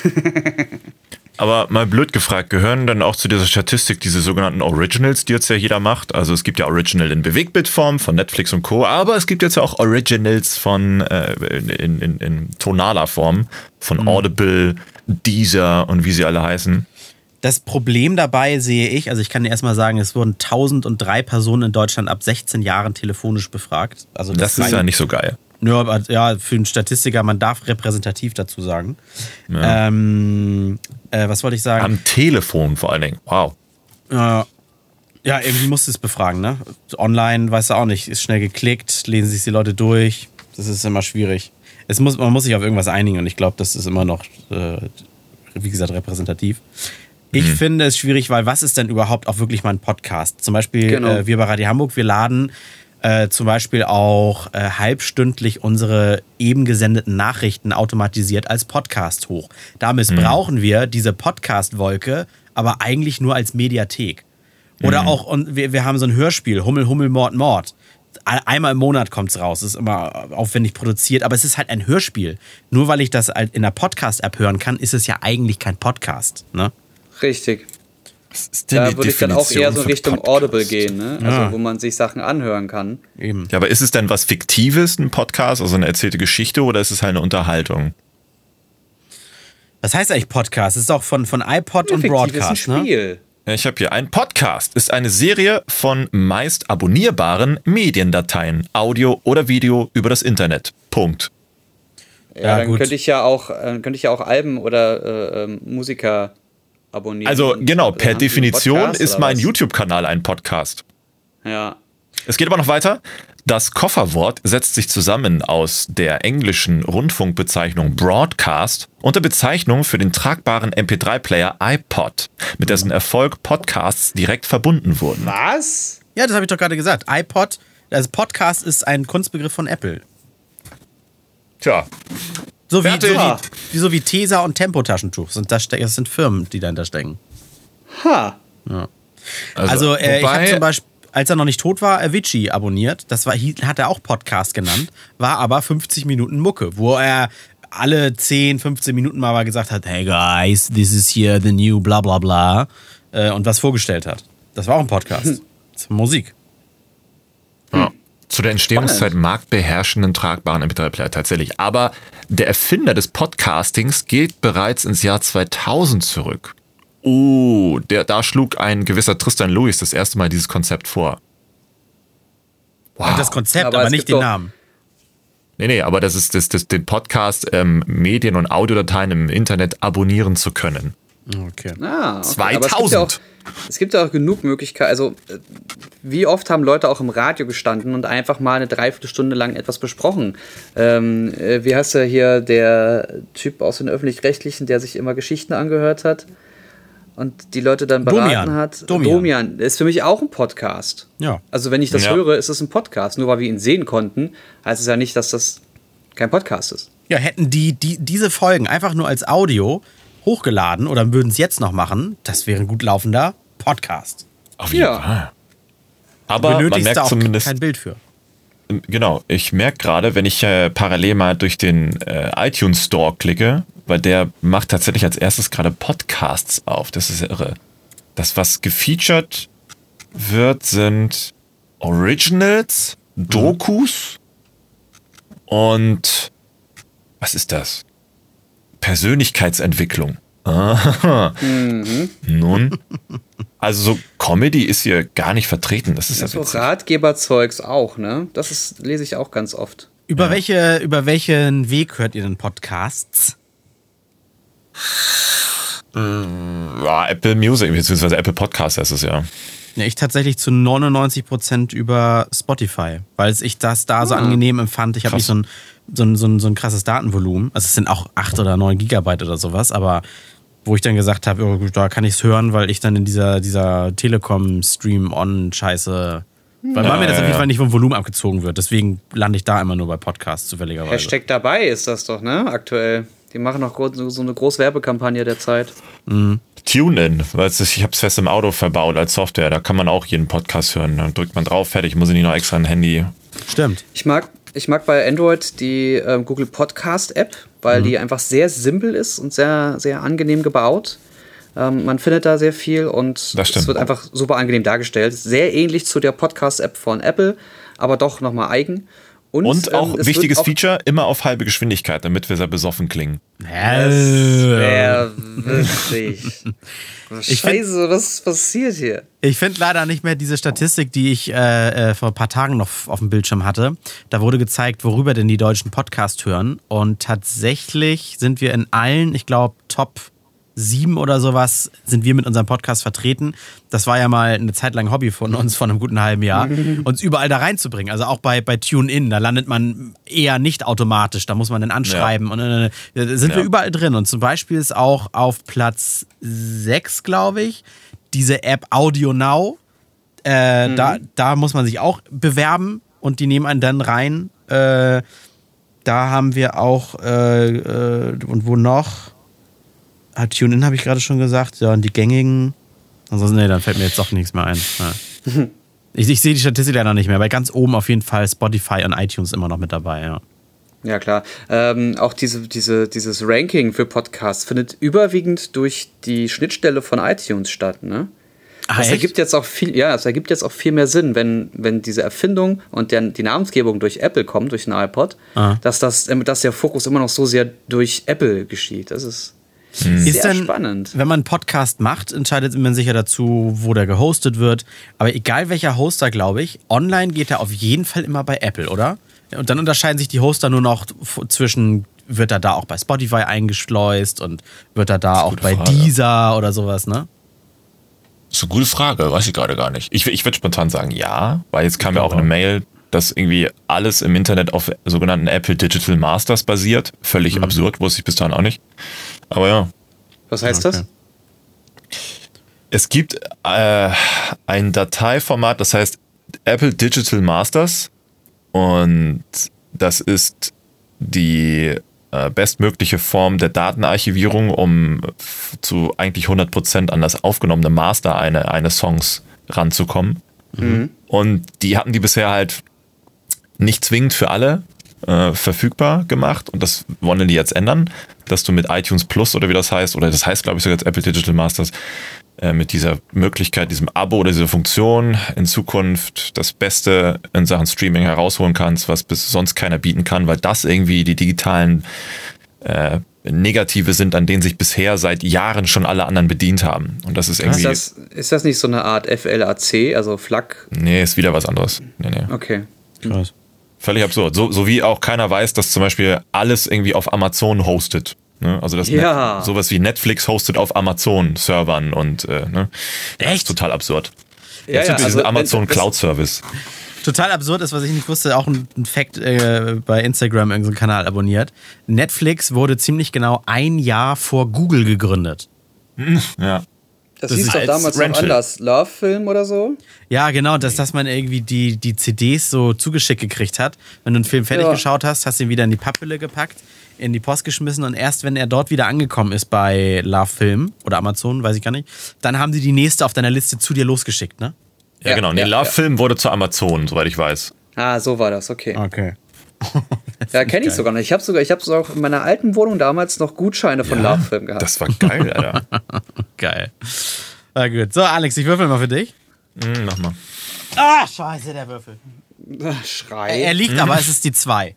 Aber mal blöd gefragt, gehören dann auch zu dieser Statistik diese sogenannten Originals, die jetzt ja jeder macht? Also es gibt ja Original in Bewegtbildform von Netflix und Co., aber es gibt jetzt ja auch Originals von äh, in, in, in tonaler Form von mhm. Audible, Deezer und wie sie alle heißen. Das Problem dabei sehe ich, also ich kann dir erstmal sagen, es wurden tausenddrei Personen in Deutschland ab sechzehn Jahren telefonisch befragt. Also das, das ist ja nicht so geil. Ja, aber, ja, für einen Statistiker, man darf repräsentativ dazu sagen. Ja. Ähm, äh, was wollte ich sagen? Am Telefon vor allen Dingen, wow. Äh, ja, irgendwie musst du es befragen, ne? Online, weißt du auch nicht, ist schnell geklickt, lesen sich die Leute durch, das ist immer schwierig. Es muss, man muss sich auf irgendwas einigen und ich glaube, das ist immer noch, äh, wie gesagt, repräsentativ. Ich mhm. finde es schwierig, weil was ist denn überhaupt auch wirklich mal ein Podcast? Zum Beispiel, genau. äh, wir bei Radio Hamburg, wir laden Äh, zum Beispiel auch äh, halbstündlich unsere eben gesendeten Nachrichten automatisiert als Podcast hoch. Da missbrauchen mhm. wir diese Podcast-Wolke, aber eigentlich nur als Mediathek. Oder mhm. auch, und wir, wir haben so ein Hörspiel, Hummel, Hummel, Mord, Mord. Einmal im Monat kommt es raus, ist immer aufwendig produziert, aber es ist halt ein Hörspiel. Nur weil ich das halt in der Podcast-App hören kann, ist es ja eigentlich kein Podcast, ne? Richtig. Da würde ich dann auch eher so Richtung Podcast? Audible gehen, ne? Also ja. wo man sich Sachen anhören kann. Eben. Ja, aber ist es denn was Fiktives, ein Podcast, also eine erzählte Geschichte, oder ist es halt eine Unterhaltung? Was heißt eigentlich Podcast? Das ist auch von, von iPod ja, und Broadcast, ist ein Spiel. Ne? Ja, ich habe hier ein Podcast. Ist eine Serie von meist abonnierbaren Mediendateien, Audio oder Video über das Internet. Punkt. Ja, ja dann gut. könnte ich ja auch, äh, könnte ich ja auch Alben oder äh, äh, Musiker abonnieren. Also genau, per Definition ist mein YouTube-Kanal ein Podcast. Ja. Es geht aber noch weiter. Das Kofferwort setzt sich zusammen aus der englischen Rundfunkbezeichnung Broadcast und der Bezeichnung für den tragbaren M P drei Player iPod, mit dessen Erfolg Podcasts direkt verbunden wurden. Was? Ja, das habe ich doch gerade gesagt. iPod, also Podcast ist ein Kunstbegriff von Apple. Tja. So wie, so, wie, so wie Tesa und Tempo-Taschentuch. Das sind Firmen, die dahinter stecken. Ha. Ja. Also, also äh, ich habe zum Beispiel, als er noch nicht tot war, Avicii abonniert. Das war, hat er auch Podcast genannt. War aber fünfzig Minuten Mucke, wo er alle zehn, fünfzehn Minuten mal gesagt hat, hey guys, this is here the new bla bla bla. Äh, und was vorgestellt hat. Das war auch ein Podcast. Hm. Das ist Musik. Ja. Zu der Entstehungszeit marktbeherrschenden tragbaren M P drei Player tatsächlich. Aber der Erfinder des Podcastings geht bereits ins Jahr zweitausend zurück. Oh, der, da schlug ein gewisser Tristan Lewis das erste Mal dieses Konzept vor. Wow. Das Konzept, aber, aber nicht den Namen. Nee, nee, aber das ist das, das, den Podcast, ähm, Medien- und Audiodateien im Internet abonnieren zu können. Okay. Ah, okay. zweitausend. Es gibt ja auch genug Möglichkeiten. Also, wie oft haben Leute auch im Radio gestanden und einfach mal eine Dreiviertelstunde lang etwas besprochen? Ähm, wie heißt der hier, der Typ aus den Öffentlich-Rechtlichen, der sich immer Geschichten angehört hat? und die Leute dann beraten Domian. hat. Domian. Domian ist für mich auch ein Podcast. Ja. Also wenn ich das Ja. höre, ist es ein Podcast. Nur weil wir ihn sehen konnten, heißt es ja nicht, dass das kein Podcast ist. Ja, hätten die, die diese Folgen einfach nur als Audio hochgeladen oder würden es jetzt noch machen, das wäre ein gut laufender Podcast. Auf jeden Ja. Fall. Aber man Benötigst merkt da auch zumindest, kein Bild für. genau, ich merke gerade, wenn ich äh, parallel mal durch den äh, iTunes Store klicke, weil der macht tatsächlich als erstes gerade Podcasts auf. Das ist ja irre. Das, was gefeatured wird, sind Originals, Dokus und was ist das? Persönlichkeitsentwicklung. Aha. Mhm. Nun, also so Comedy ist hier gar nicht vertreten. Das ist ja So witzig. Ratgeberzeugs auch, ne? Das ist, lese ich auch ganz oft. Über, welche, über welchen Weg hört ihr denn Podcasts? Ja, Apple Music, beziehungsweise Apple Podcast heißt es ja. Ja, ich tatsächlich zu neunundneunzig Prozent über Spotify, weil ich das da so Ah. angenehm empfand. Ich habe nicht so ein, so, ein, so, ein, so ein krasses Datenvolumen. Also es sind auch acht oder neun Gigabyte oder sowas, aber wo ich dann gesagt habe, oh, da kann ich es hören, weil ich dann in dieser, dieser Telekom-Stream-On-Scheiße, weil, weil mir das auf jeden Fall nicht vom Volumen abgezogen wird. Deswegen lande ich da immer nur bei Podcasts zufälligerweise. Hashtag dabei ist das doch, ne? Aktuell. Die machen noch groß- so eine Großwerbekampagne derzeit. TuneIn, weil es ist- ich habe es fest im Auto verbaut als Software. Da kann man auch jeden Podcast hören. Dann drückt man drauf, fertig. Muss ich nicht noch extra ein Handy. Stimmt. Ich mag, ich mag bei Android die ähm, Google Podcast App, weil die einfach sehr simpel ist und sehr, sehr angenehm gebaut. Ähm, man findet da sehr viel und Das stimmt. es wird einfach super angenehm dargestellt. Sehr ähnlich zu der Podcast-App von Apple, aber doch nochmal eigen. Und ähm, auch es wichtiges wird auch- Feature, immer auf halbe Geschwindigkeit, damit wir sehr besoffen klingen. Sehr witzig. Ich Scheiße, was passiert hier? Ich finde leider nicht mehr diese Statistik, die ich äh, äh, vor ein paar Tagen noch auf dem Bildschirm hatte. Da wurde gezeigt, worüber denn die Deutschen Podcast hören. Und tatsächlich sind wir in allen, ich glaube, Top sieben oder sowas, sind wir mit unserem Podcast vertreten. Das war ja mal eine Zeit lang Hobby von uns, von einem guten halben Jahr, uns überall da reinzubringen. Also auch bei, bei TuneIn, da landet man eher nicht automatisch. Da muss man dann anschreiben. Und äh, da sind Ja. wir überall drin. Und zum Beispiel ist auch auf Platz sechs, glaube ich, diese App Audio Now. Äh, da, da muss man sich auch bewerben und die nehmen einen dann rein. Äh, da haben wir auch, äh, äh, und wo noch? Ah, TuneIn habe ich gerade schon gesagt. Ja, und die gängigen. Ansonsten, nee, dann fällt mir jetzt doch nichts mehr ein. Ja. Ich, ich sehe die Statistik leider nicht mehr, weil ganz oben auf jeden Fall Spotify und iTunes immer noch mit dabei, ja. Ja, klar. Ähm, auch diese, diese, dieses Ranking für Podcasts findet überwiegend durch die Schnittstelle von iTunes statt, ne? Ah, Das echt? ergibt jetzt auch viel, ja, das ergibt jetzt auch viel mehr Sinn, wenn, wenn diese Erfindung und der, die Namensgebung durch Apple kommt, durch den iPod, Ah. dass, das, dass der Fokus immer noch so sehr durch Apple geschieht. Das ist Ist sehr denn, spannend. Wenn man einen Podcast macht, entscheidet man sich ja dazu, wo der gehostet wird. Aber egal welcher Hoster, glaube ich, online geht er auf jeden Fall immer bei Apple, oder? Und dann unterscheiden sich die Hoster nur noch f- zwischen, wird er da auch bei Spotify eingeschleust und wird er da auch gute bei Frage. Deezer oder sowas, ne? Das ist eine gute Frage, weiß ich gerade gar nicht. Ich, ich würde spontan sagen, ja, weil jetzt kam ja auch eine Mail, dass irgendwie alles im Internet auf sogenannten Apple Digital Masters basiert. Völlig absurd, wusste ich bis dahin auch nicht. Aber ja. Was heißt Okay. das? Es gibt äh, ein Dateiformat, das heißt Apple Digital Masters und das ist die äh, bestmögliche Form der Datenarchivierung, um f- zu eigentlich hundert Prozent an das aufgenommene Master eine, eines Songs ranzukommen. Und die hatten die bisher halt nicht zwingend für alle äh, verfügbar gemacht und das wollen die jetzt ändern, dass du mit iTunes Plus oder wie das heißt, oder das heißt glaube ich sogar jetzt Apple Digital Masters, äh, mit dieser Möglichkeit, diesem Abo oder dieser Funktion in Zukunft das Beste in Sachen Streaming herausholen kannst, was bis sonst keiner bieten kann, weil das irgendwie die digitalen äh, Negative sind, an denen sich bisher seit Jahren schon alle anderen bedient haben. Und das ist irgendwie... Ist das, ist das nicht so eine Art F L A C, also F L A C? nee, ist wieder was anderes. Nee, nee. Okay. Krass. Völlig absurd. So, so wie auch keiner weiß, dass zum Beispiel alles irgendwie auf Amazon hostet. Ne? Also das Ja. Net, sowas wie Netflix hostet auf Amazon-Servern und äh, ne? Das Echt? ist total absurd. Ja, Jetzt ja, gibt es also, diesen Amazon wenn- das- Cloud Service. Total absurd ist, was ich nicht wusste, auch ein ein Fact äh, bei Instagram, irgendeinen Kanal abonniert. Netflix wurde ziemlich genau ein Jahr vor Google gegründet. Ja. Das, das hieß doch damals noch anders. Love-Film oder so? Ja, genau, dass, dass man irgendwie die, die C Ds so zugeschickt gekriegt hat. Wenn du einen Film fertig ja. geschaut hast, hast du ihn wieder in die Papphülle gepackt, in die Post geschmissen und erst, wenn er dort wieder angekommen ist bei Love-Film oder Amazon, weiß ich gar nicht, dann haben die die nächste auf deiner Liste zu dir losgeschickt, ne? Ja, ja genau. Nee, ja, Love-Film ja. wurde zu Amazon, soweit ich weiß. Ah, so war das, okay. Okay. Ja, kenne ich sogar noch. Ich habe sogar, ich habe sogar in meiner alten Wohnung damals noch Gutscheine von ja, Love-Film gehabt. Das war geil, Alter. Geil. Na gut. So, Alex, ich würfel mal für dich. Mm, mach mal. Ah, scheiße, der Würfel. Schrei. Er, er liegt, mhm. aber es ist die zwei.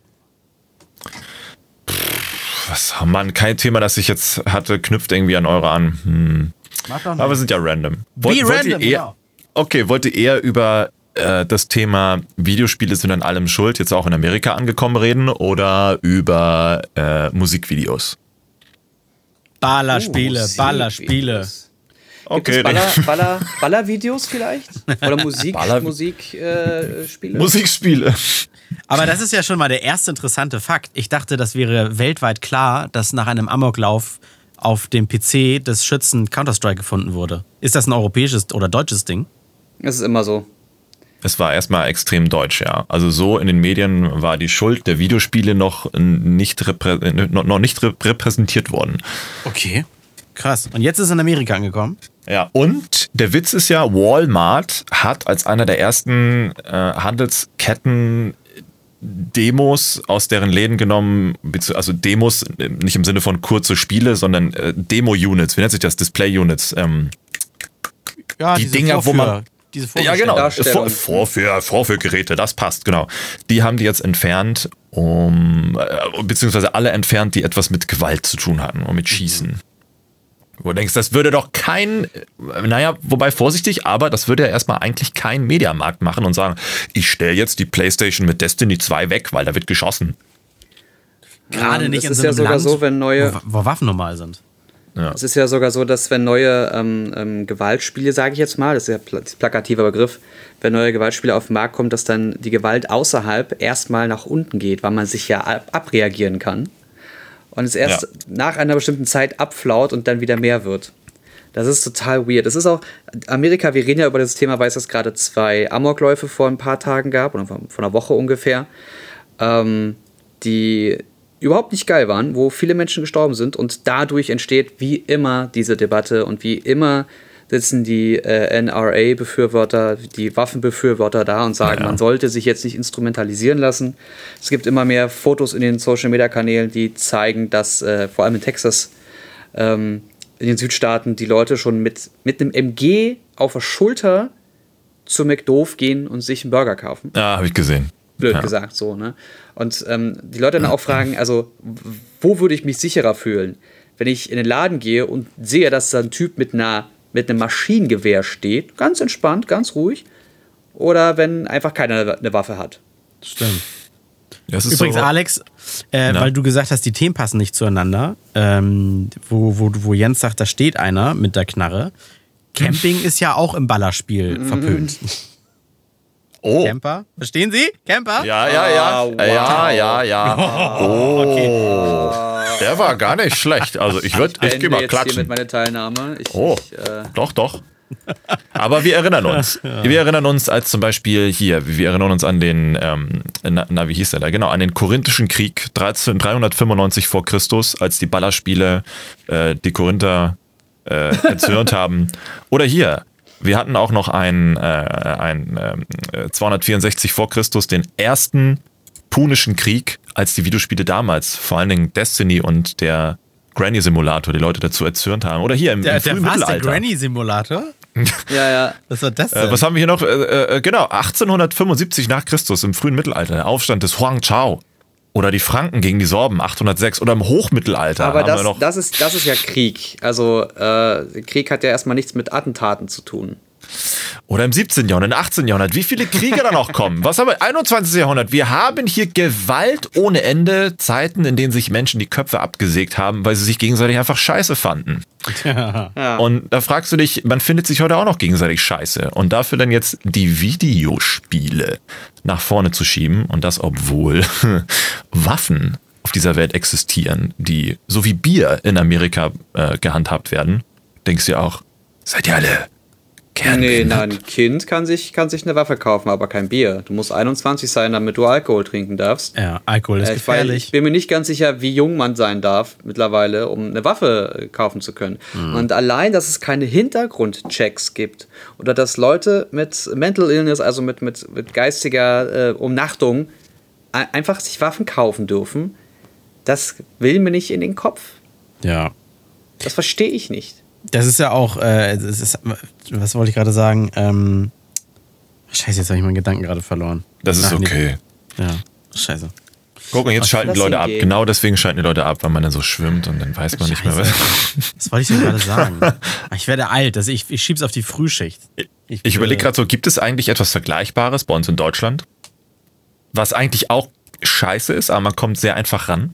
Was, oh Mann, kein Thema, das ich jetzt hatte, knüpft irgendwie an eure an. Hm. Mach doch nicht. Aber wir sind ja random. Wollt, Wie wollt random, ihr eher, genau. Okay, wollt ihr eher über äh, das Thema Videospiele sind an allem schuld, jetzt auch in Amerika angekommen, reden oder über äh, Musikvideos? Ballerspiele, uh, Ballerspiele. Gibt okay, es Baller, Baller, Ballervideos vielleicht? Oder Musik, Baller Musikspiele? Äh, Musikspiele. Aber das ist ja schon mal der erste interessante Fakt. Ich dachte, das wäre weltweit klar, dass nach einem Amoklauf auf dem P C des Schützen Counter-Strike gefunden wurde. Ist das ein europäisches oder deutsches Ding? Es ist immer so. Es war erstmal extrem deutsch, ja. Also so in den Medien war die Schuld der Videospiele noch nicht, reprä- noch nicht repräsentiert worden. Okay, krass. Und jetzt ist es in Amerika angekommen? Ja, und der Witz ist ja, Walmart hat als einer der ersten äh, Handelsketten Demos aus deren Läden genommen, also Demos nicht im Sinne von kurze Spiele, sondern äh, Demo-Units, wie nennt sich das? Display-Units. Ähm, ja, die Dinger, Vorführ, wo man... Diese ja, genau. Vor, Vorführ, Vorführgeräte, das passt, genau. Die haben die jetzt entfernt, um, äh, beziehungsweise alle entfernt, die etwas mit Gewalt zu tun hatten und mit Schießen. Wo du denkst, das würde doch kein, naja, wobei vorsichtig, aber das würde ja erstmal eigentlich kein Mediamarkt machen und sagen, ich stelle jetzt die PlayStation mit Destiny zwei weg, weil da wird geschossen. Gerade ähm, nicht in ist so ja einem sogar Land, so, wenn neue, wo, wo Waffen normal sind. Ja. Es ist ja sogar so, dass wenn neue ähm, ähm, Gewaltspiele, sage ich jetzt mal, das ist ja pl- plakativer Begriff, wenn neue Gewaltspiele auf den Markt kommen, dass dann die Gewalt außerhalb erstmal nach unten geht, weil man sich ja ab- abreagieren kann. Und es erst ja. nach einer bestimmten Zeit abflaut und dann wieder mehr wird. Das ist total weird. Das ist auch, Amerika, wir reden ja über das Thema, weil es jetzt gerade zwei Amokläufe vor ein paar Tagen gab, oder vor einer Woche ungefähr, ähm, die überhaupt nicht geil waren, wo viele Menschen gestorben sind und dadurch entsteht wie immer diese Debatte und wie immer sitzen die äh, N R A-Befürworter, die Waffenbefürworter da und sagen, ja, ja. man sollte sich jetzt nicht instrumentalisieren lassen. Es gibt immer mehr Fotos in den Social-Media-Kanälen, die zeigen, dass äh, vor allem in Texas, ähm, in den Südstaaten, die Leute schon mit, mit einem M G auf der Schulter zu McDoof gehen und sich einen Burger kaufen. Ja, habe ich gesehen. Blöd ja. gesagt, so, ne? Und ähm, die Leute dann auch fragen, also, wo würde ich mich sicherer fühlen? Wenn ich in den Laden gehe und sehe, dass da ein Typ mit einer mit einem Maschinengewehr steht, ganz entspannt, ganz ruhig, oder wenn einfach keiner eine Waffe hat. Stimmt. Das ist Übrigens, so, Alex, äh, weil du gesagt hast, die Themen passen nicht zueinander, ähm, wo, wo, wo Jens sagt, da steht einer mit der Knarre. Camping ist ja auch im Ballerspiel verpönt. Oh. Camper? Verstehen Sie? Camper? Ja, ja, ja. Oh, wow. Ja, ja, ja. Oh. Okay. Der war gar nicht schlecht. Also ich würde, ich gehe mal jetzt klatschen. Hier mit meiner Teilnahme. Ich, oh, ich, äh doch, doch. Aber wir erinnern uns. Wir erinnern uns als zum Beispiel hier, wir erinnern uns an den, ähm, na, na, wie hieß der da? Genau, an den Korinthischen Krieg dreihundertfünfundneunzig vor Christus, als die Ballerspiele äh, die Korinther äh, erzürnt haben. Oder hier, wir hatten auch noch ein, äh, ein äh, zweihundertvierundsechzig vor Christus, den ersten Punischen Krieg, als die Videospiele damals, vor allen Dingen Destiny und der Granny-Simulator, die Leute dazu erzürnt haben. Oder hier im, der, im frühen der was, Mittelalter. Der Granny-Simulator? Ja, ja. Was war das denn? Äh, was haben wir hier noch? Äh, äh, genau, achtzehnhundertfünfundsiebzig nach Christus, im frühen Mittelalter, der Aufstand des Huang Chao. Oder die Franken gegen die Sorben, achthundertsechs. Oder im Hochmittelalter. Aber haben das, wir noch das, ist, das ist ja Krieg. Also äh, Krieg hat ja erstmal nichts mit Attentaten zu tun. Oder im siebzehnten. Jahrhundert, im achtzehnten. Jahrhundert. Wie viele Kriege da noch kommen? Was haben wir? einundzwanzigsten. Jahrhundert. Wir haben hier Gewalt ohne Ende. Zeiten, in denen sich Menschen die Köpfe abgesägt haben, weil sie sich gegenseitig einfach scheiße fanden. Ja. Ja. Und da fragst du dich, man findet sich heute auch noch gegenseitig scheiße. Und dafür dann jetzt die Videospiele nach vorne zu schieben. Und das, obwohl Waffen auf dieser Welt existieren, die so wie Bier in Amerika äh, gehandhabt werden, denkst du ja auch, Seid ihr alle Nee, nein, ein Kind kann sich, kann sich eine Waffe kaufen, aber kein Bier. Du musst einundzwanzig sein, damit du Alkohol trinken darfst. Ja, Alkohol ist äh, ich gefährlich. Weiß, ich bin mir nicht ganz sicher, wie jung man sein darf mittlerweile, um eine Waffe kaufen zu können. Mhm. Und allein, dass es keine Hintergrundchecks gibt oder dass Leute mit Mental Illness, also mit, mit, mit geistiger äh, Umnachtung, ein, einfach sich Waffen kaufen dürfen, das will mir nicht in den Kopf. Ja. Das verstehe ich nicht. Das ist ja auch, äh, das ist, was wollte ich gerade sagen? Ähm, scheiße, jetzt habe ich meinen Gedanken gerade verloren. Das ist Ach, okay. Nee. Ja, scheiße. Guck mal, jetzt was schalten die Leute ab. Gehen. Genau deswegen schalten die Leute ab, weil man dann so schwimmt und dann weiß man scheiße. nicht mehr was. Das wollte ich dir gerade sagen. Ich werde alt, also ich, ich schieb's auf die Frühschicht. Ich, ich überlege gerade so, gibt es eigentlich etwas Vergleichbares bei uns in Deutschland? Was eigentlich auch scheiße ist, aber man kommt sehr einfach ran?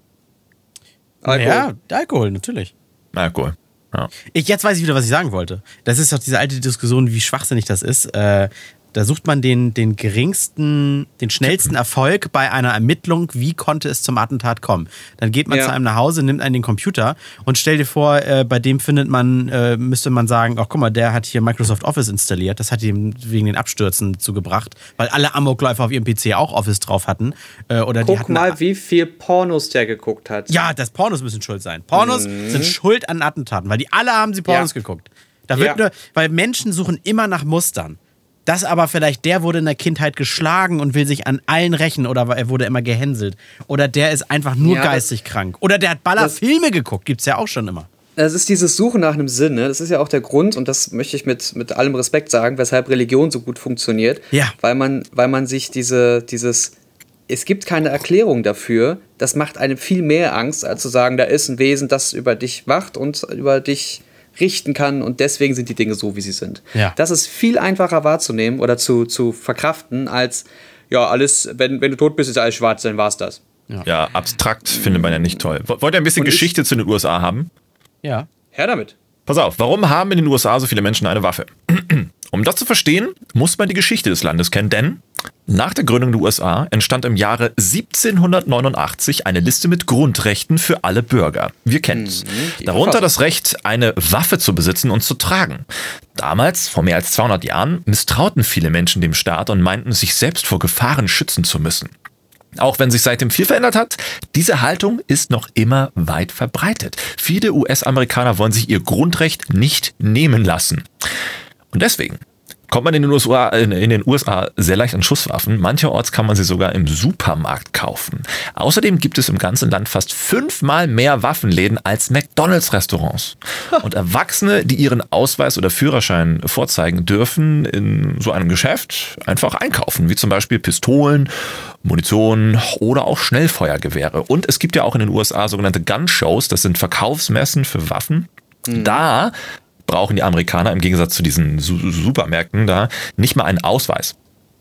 Alkohol. Ja, Alkohol, natürlich. Alkohol. Ja. Ich, jetzt weiß ich wieder, was ich sagen wollte. Das ist doch diese alte Diskussion, wie schwachsinnig das ist. Äh, da sucht man den, den geringsten, den schnellsten Erfolg bei einer Ermittlung, wie konnte es zum Attentat kommen. Dann geht man ja. zu einem nach Hause, nimmt einen den Computer und stell dir vor, äh, bei dem findet man, äh, müsste man sagen, ach guck mal, der hat hier Microsoft Office installiert, das hat ihm wegen den Abstürzen zugebracht, weil alle Amokläufer auf ihrem P C auch Office drauf hatten. Äh, oder Guck die hatten mal, eine, wie viel Pornos der geguckt hat. Ja, das Pornos müssen schuld sein. Pornos mhm. sind schuld an Attentaten, weil die alle haben sie Pornos ja. geguckt. Da wird ja. nur, weil Menschen suchen immer nach Mustern. Das aber vielleicht, der wurde in der Kindheit geschlagen und will sich an allen rächen oder er wurde immer gehänselt. Oder der ist einfach nur ja, geistig krank. Oder der hat Ballerfilme geguckt, gibt's ja auch schon immer. Das ist dieses Suchen nach einem Sinn, ne? Das ist ja auch der Grund, und das möchte ich mit, mit allem Respekt sagen, weshalb Religion so gut funktioniert. Ja. Weil man, weil man sich diese, dieses, es gibt keine Erklärung dafür, das macht einem viel mehr Angst, als zu sagen, da ist ein Wesen, das über dich wacht und über dich richten kann und deswegen sind die Dinge so, wie sie sind. Ja. Das ist viel einfacher wahrzunehmen oder zu, zu verkraften, als, ja, alles, wenn, wenn du tot bist, ist alles schwarz, dann war's das. Ja, ja, abstrakt findet man ja nicht toll. Wollt ihr ein bisschen und Geschichte ich, zu den U S A haben? Ja. Her damit. Pass auf, warum haben in den U S A so viele Menschen eine Waffe? Um das zu verstehen, muss man die Geschichte des Landes kennen, denn nach der Gründung der U S A entstand im Jahre siebzehnhundertneunundachtzig eine Liste mit Grundrechten für alle Bürger. Wir kennen es. Mhm, Darunter das Recht, eine Waffe zu besitzen und zu tragen. Damals, vor mehr als zweihundert Jahren, misstrauten viele Menschen dem Staat und meinten, sich selbst vor Gefahren schützen zu müssen. Auch wenn sich seitdem viel verändert hat, diese Haltung ist noch immer weit verbreitet. Viele U S-Amerikaner wollen sich ihr Grundrecht nicht nehmen lassen. Und deswegen kommt man in den U S A, in den U S A sehr leicht an Schusswaffen. Mancherorts kann man sie sogar im Supermarkt kaufen. Außerdem gibt es im ganzen Land fast fünfmal mehr Waffenläden als McDonalds-Restaurants. Und Erwachsene, die ihren Ausweis oder Führerschein vorzeigen dürfen, in so einem Geschäft einfach einkaufen, wie zum Beispiel Pistolen, Munition oder auch Schnellfeuergewehre. Und es gibt ja auch in den U S A sogenannte Gun-Shows, das sind Verkaufsmessen für Waffen. Mhm. Da brauchen die Amerikaner im Gegensatz zu diesen Supermärkten da nicht mal einen Ausweis.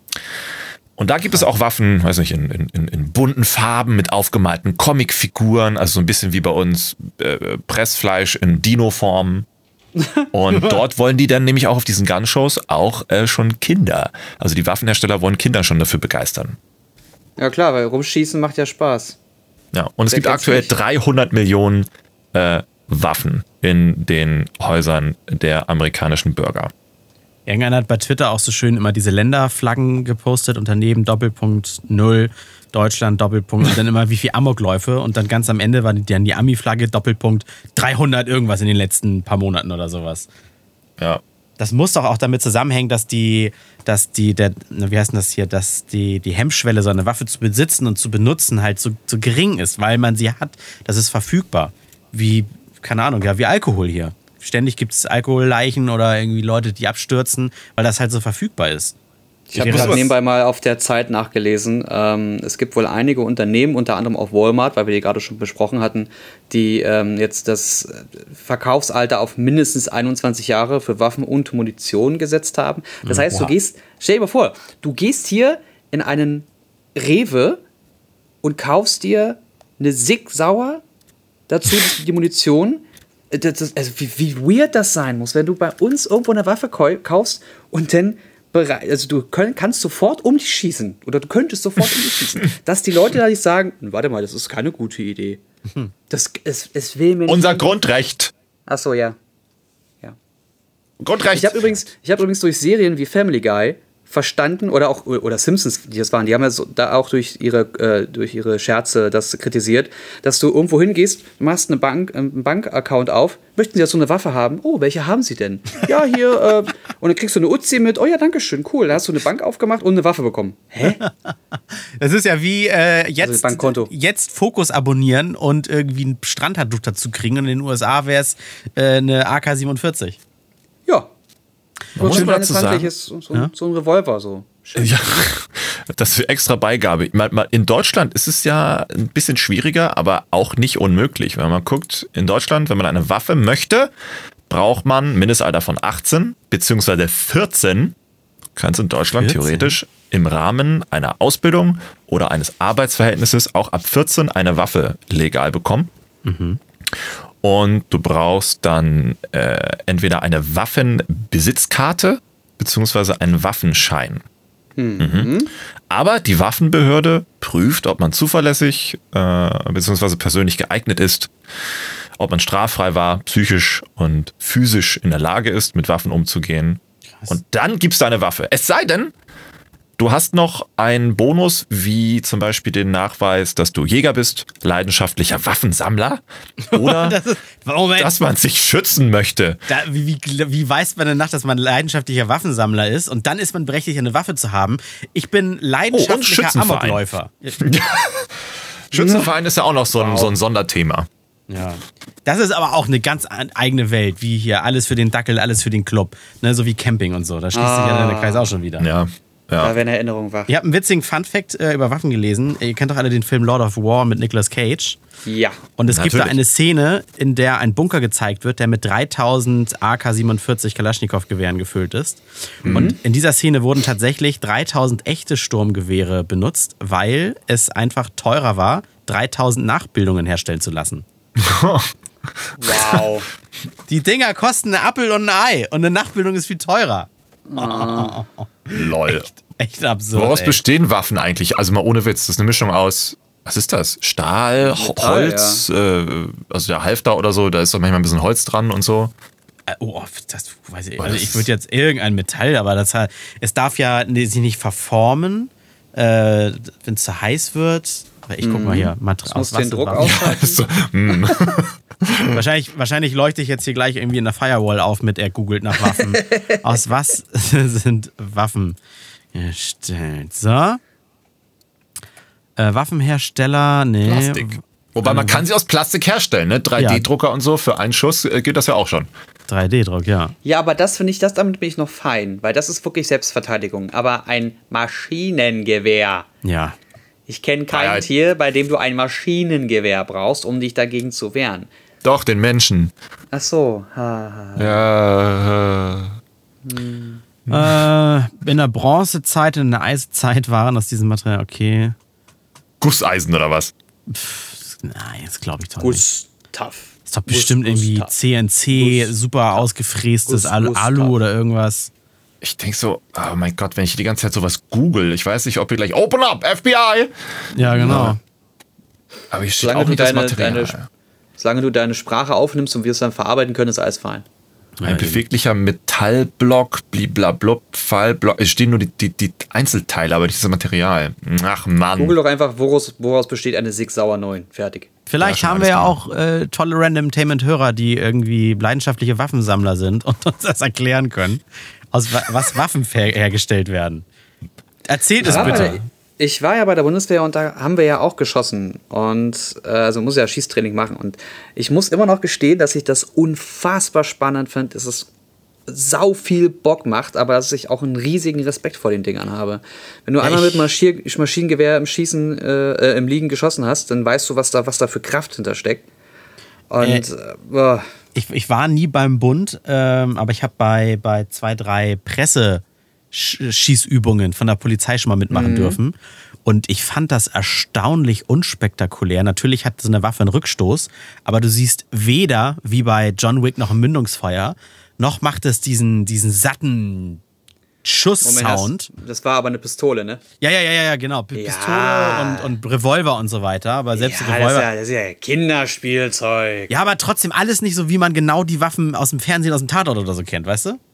Und da gibt es auch Waffen, weiß nicht, in, in, in bunten Farben mit aufgemalten Comicfiguren, also so ein bisschen wie bei uns äh, Pressfleisch in Dino-Form. Und dort wollen die dann nämlich auch auf diesen Gun-Shows auch äh, schon Kinder, also die Waffenhersteller wollen Kinder schon dafür begeistern. Ja klar, weil rumschießen macht ja Spaß. Ja, und es gibt aktuell dreihundert Millionen äh, Waffen in den Häusern der amerikanischen Bürger. Irgendeiner hat bei Twitter auch so schön immer diese Länderflaggen gepostet und daneben Doppelpunkt null, Deutschland, Doppelpunkt und dann immer wie viel Amokläufe und dann ganz am Ende war dann die Ami-Flagge, Doppelpunkt dreihundert irgendwas in den letzten paar Monaten oder sowas. Ja. Das muss doch auch damit zusammenhängen, dass die, dass die, der, wie heißt denn das hier, dass die, die Hemmschwelle, so eine Waffe zu besitzen und zu benutzen halt so, so gering ist, weil man sie hat. Das ist verfügbar. Wie, keine Ahnung, ja, wie Alkohol hier. Ständig gibt es Alkoholleichen oder irgendwie Leute, die abstürzen, weil das halt so verfügbar ist. Ich habe gerade nebenbei mal auf der Zeit nachgelesen. Ähm, es gibt wohl einige Unternehmen, unter anderem auch Walmart, weil wir die gerade schon besprochen hatten, die ähm, jetzt das Verkaufsalter auf mindestens einundzwanzig Jahre für Waffen und Munition gesetzt haben. Das heißt, wow. du gehst, stell dir mal vor, du gehst hier in einen Rewe und kaufst dir eine Sig Sauer, dazu die Munition. Das, das, also wie, wie weird das sein muss, wenn du bei uns irgendwo eine Waffe kaufst und dann bereit, also du könnt, kannst sofort um dich schießen oder du könntest sofort um dich schießen, dass die Leute da nicht sagen, warte mal, das ist keine gute Idee. Das, es, es will mir nicht Unser Grundrecht. Ach so, ja. ja. Grundrecht. Ich habe übrigens, ich hab übrigens durch Serien wie Family Guy verstanden, oder auch oder Simpsons, die das waren, die haben ja so, da auch durch ihre, äh, durch ihre Scherze das kritisiert, dass du irgendwo hingehst, machst eine Bank, einen Bankaccount auf, möchten Sie jetzt so eine Waffe haben? Oh, welche haben Sie denn? Ja, hier, äh, und dann kriegst du eine Uzi mit, oh ja, danke schön, cool, da hast du eine Bank aufgemacht und eine Waffe bekommen. Hä? Das ist ja wie äh, jetzt, also jetzt Fokus abonnieren und irgendwie ein Strandhandtuch dazu kriegen, und in den U S A wäre es äh, eine A K siebenundvierzig. Ja. Man muss dazu sagen, ist so, so, ja? so ein Revolver so. Ja, das ist extra Beigabe. In Deutschland ist es ja ein bisschen schwieriger, aber auch nicht unmöglich. Wenn man guckt, in Deutschland, wenn man eine Waffe möchte, braucht man ein Mindestalter von achtzehn beziehungsweise vierzehn. Kannst in Deutschland vierzehn theoretisch im Rahmen einer Ausbildung oder eines Arbeitsverhältnisses auch ab vierzehn eine Waffe legal bekommen. Mhm. Und du brauchst dann äh, entweder eine Waffenbesitzkarte beziehungsweise einen Waffenschein. Mhm. Mhm. Aber die Waffenbehörde prüft, ob man zuverlässig äh, beziehungsweise persönlich geeignet ist, ob man straffrei war, psychisch und physisch in der Lage ist, mit Waffen umzugehen. Krass. Und dann gibst du eine Waffe. Es sei denn, du hast noch einen Bonus, wie zum Beispiel den Nachweis, dass du Jäger bist, leidenschaftlicher Waffensammler oder das ist, dass man sich schützen möchte. Da, wie, wie, wie weiß man denn nach, dass man leidenschaftlicher Waffensammler ist und dann ist man berechtigt, eine Waffe zu haben? Ich bin leidenschaftlicher oh, Amokläufer. Schützenverein ist ja auch noch so ein, wow. so ein Sonderthema. Ja. Das ist aber auch eine ganz eigene Welt, wie hier alles für den Dackel, alles für den Club, ne, so wie Camping und so. Da schließt ah. sich ja der Kreis auch schon wieder. Ja. Ja. Da wäre eine Erinnerung wach. Ihr habt einen witzigen Funfact äh, über Waffen gelesen. Ihr kennt doch alle den Film Lord of War mit Nicolas Cage. Ja. Und es Natürlich. gibt da eine Szene, in der ein Bunker gezeigt wird, der mit dreitausend A K siebenundvierzig Kalaschnikow-Gewehren gefüllt ist. Mhm. Und in dieser Szene wurden tatsächlich dreitausend echte Sturmgewehre benutzt, weil es einfach teurer war, dreitausend Nachbildungen herstellen zu lassen. Wow. Die Dinger kosten einen Appel und ein Ei und eine Nachbildung ist viel teurer. Oh. Lol. Echt, echt absurd. Woraus ey. bestehen Waffen eigentlich? Also mal ohne Witz, das ist eine Mischung aus, was ist das? Stahl, Metall, Holz, ja. äh, also der Halfter oder so, da ist doch manchmal ein bisschen Holz dran und so. Oh, das weiß ich. Also ich würde jetzt irgendein Metall, aber das hat, es darf ja sich nicht verformen, äh, wenn es zu heiß wird. Aber ich guck mal hier, Material. Muss den Druck aushalten. So, mm. wahrscheinlich, wahrscheinlich leuchte ich jetzt hier gleich irgendwie in der Firewall auf mit, er googelt nach Waffen. Aus was sind Waffen gestellt? So. Äh, Waffenhersteller, nee. Plastik. Wobei man kann sie aus Plastik herstellen, ne? drei D-Drucker ja. und so, für einen Schuss äh, geht das ja auch schon. drei D-Druck, ja. Ja, aber das finde ich, das damit bin ich noch fein, weil das ist wirklich Selbstverteidigung. Aber ein Maschinengewehr. Ja. Ich kenne kein ja, Tier, bei dem du ein Maschinengewehr brauchst, um dich dagegen zu wehren. Doch, den Menschen. Ach so. Ha, ha. Ja. Hm. Äh, in der Bronzezeit, in der Eiszeit waren aus diesem Material, okay. Gusseisen oder was? Pff, nein, das glaube ich doch Gustav. nicht. Ist doch bestimmt Gustav. Irgendwie C N C, Gustav. Super ausgefrästes Alu, Alu oder irgendwas. Ich denke so, oh mein Gott, wenn ich die ganze Zeit sowas google, ich weiß nicht, ob ihr gleich Open up, F B I! Ja, genau. Aber hier steht solange auch nicht deine, das Material. Deine, solange du deine Sprache aufnimmst und wir es dann verarbeiten können, ist alles fein. Ein ja, beweglicher Metallblock, bliblablub, Fallblock. Es stehen nur die, die, die Einzelteile, aber dieses Material. Ach Mann. Google doch einfach, woraus, woraus besteht eine Sig Sauer neun. Fertig. Vielleicht ja, haben wir ja auch äh, tolle Randomtainment-Hörer, die irgendwie leidenschaftliche Waffensammler sind und uns das erklären können, aus was Waffen hergestellt werden. Erzählt es ja, bitte. Ich war ja bei der Bundeswehr und da haben wir ja auch geschossen und äh, also muss ja Schießtraining machen und ich muss immer noch gestehen, dass ich das unfassbar spannend finde, dass es sau viel Bock macht, aber dass ich auch einen riesigen Respekt vor den Dingern habe. Wenn du Echt? einmal mit Maschir- Maschinengewehr im Schießen, äh, im Liegen geschossen hast, dann weißt du, was da, was da für Kraft hintersteckt. Und äh, äh, ich, ich war nie beim Bund, ähm, aber ich habe bei, bei zwei, drei Presse Schießübungen von der Polizei schon mal mitmachen mhm. dürfen. Und ich fand das erstaunlich unspektakulär. Natürlich hat so eine Waffe einen Rückstoß, aber du siehst weder, wie bei John Wick, noch ein Mündungsfeuer, noch macht es diesen, diesen satten Schusssound. Moment, das war aber eine Pistole, ne? Ja, ja, ja, ja, genau. P- ja. Pistole und, und Revolver und so weiter. Aber selbst ja, die Revolver. Das ist, ja, das ist ja Kinderspielzeug. Ja, aber trotzdem alles nicht so, wie man genau die Waffen aus dem Fernsehen, aus dem Tatort oder so kennt, weißt du?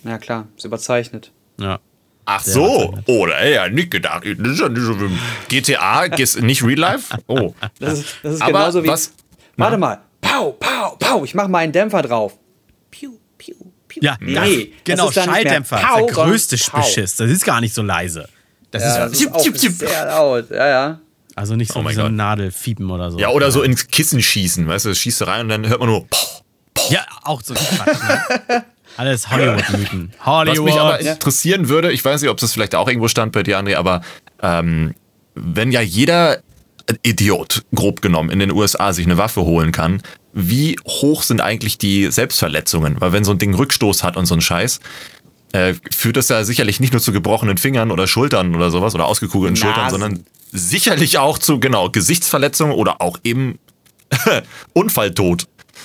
Ja, klar, ist überzeichnet. Ja. Ach so, oh, da hätte ich ja nicht gedacht. Das ist ja nicht so wie G T A, nicht Real Life? Oh. Das ist, das ist Aber genauso wie. was? Warte mal. Pau, pau, pau. Ich mach mal einen Dämpfer drauf. Piu, piu, piu. Ja, nee, das, genau, das ist dann nicht mehr Schalldämpfer. Pau, Das ist der größte sondern Pau. Beschiss. Das ist gar nicht so leise. Das Ja, ist, das ist auch sehr laut. Ja, ja. also nicht so Oh wie mein so ein Gott. Nadelfiepen oder so. Ja, oder so ins Kissen schießen, weißt du, das schießt du rein und dann hört man nur poch. Ja, auch so ein Quatsch, ne? Alles Hollywood-Mythen. Was Hollywood. mich aber interessieren würde, ich weiß nicht, ob das vielleicht auch irgendwo stand bei dir, André, aber ähm, wenn ja jeder Idiot, grob genommen, in den U S A sich eine Waffe holen kann, wie hoch sind eigentlich die Selbstverletzungen? Weil wenn so ein Ding Rückstoß hat und so ein Scheiß, äh, führt das ja sicherlich nicht nur zu gebrochenen Fingern oder Schultern oder sowas oder ausgekugelten Nasen. Schultern, sondern sicherlich auch zu, genau, Gesichtsverletzungen oder auch eben Unfalltod.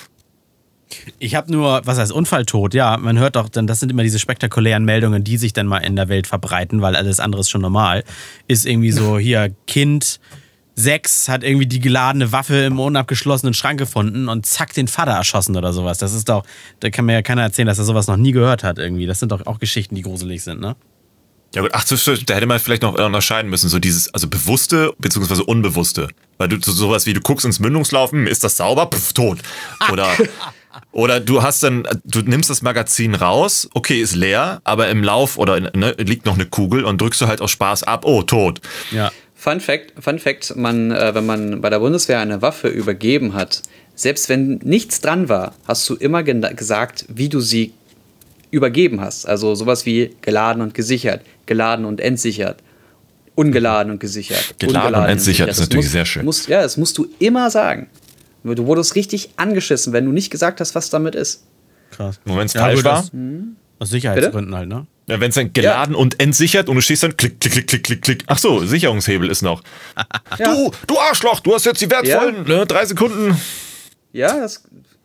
Ich habe nur, was heißt Unfalltod? Ja, man hört doch, dann das sind immer diese spektakulären Meldungen, die sich dann mal in der Welt verbreiten, weil alles andere ist schon normal. Ist irgendwie so, hier, Kind sechs hat irgendwie die geladene Waffe im unabgeschlossenen Schrank gefunden und zack, den Vater erschossen oder sowas. Das ist doch, da kann mir ja keiner erzählen, dass er sowas noch nie gehört hat irgendwie. Das sind doch auch Geschichten, die gruselig sind, ne? Ja gut, ach, das stimmt, da hätte man vielleicht noch unterscheiden müssen, so dieses, also bewusste bzw. unbewusste. Weil du so sowas wie, du guckst ins Mündungslauf, hm, ist das sauber? Pff, tot. Oder, oder du hast dann, du nimmst das Magazin raus, okay, ist leer, aber im Lauf oder ne, liegt noch eine Kugel und drückst du halt aus Spaß ab, oh, tot. Ja. Fun Fact, Fun Fact, man, äh, wenn man bei der Bundeswehr eine Waffe übergeben hat, selbst wenn nichts dran war, hast du immer gen- gesagt, wie du sie übergeben hast. Also sowas wie geladen und gesichert, geladen und entsichert, ungeladen und gesichert. Geladen und entsichert ist Das natürlich musst- sehr schön. Musst, ja, das musst du immer sagen. Du wurdest richtig angeschissen, wenn du nicht gesagt hast, was damit ist. Krass. Und wenn es Ja, falsch gut, war, das- Aus Sicherheitsgründen halt, ne? ja, wenn es dann geladen und entsichert und du stehst dann klick, klick, klick, klick, klick, klick. Ach so, Sicherungshebel ist noch. Ja. Du, du Arschloch, du hast jetzt die wertvollen ne, drei Sekunden. Ja, das.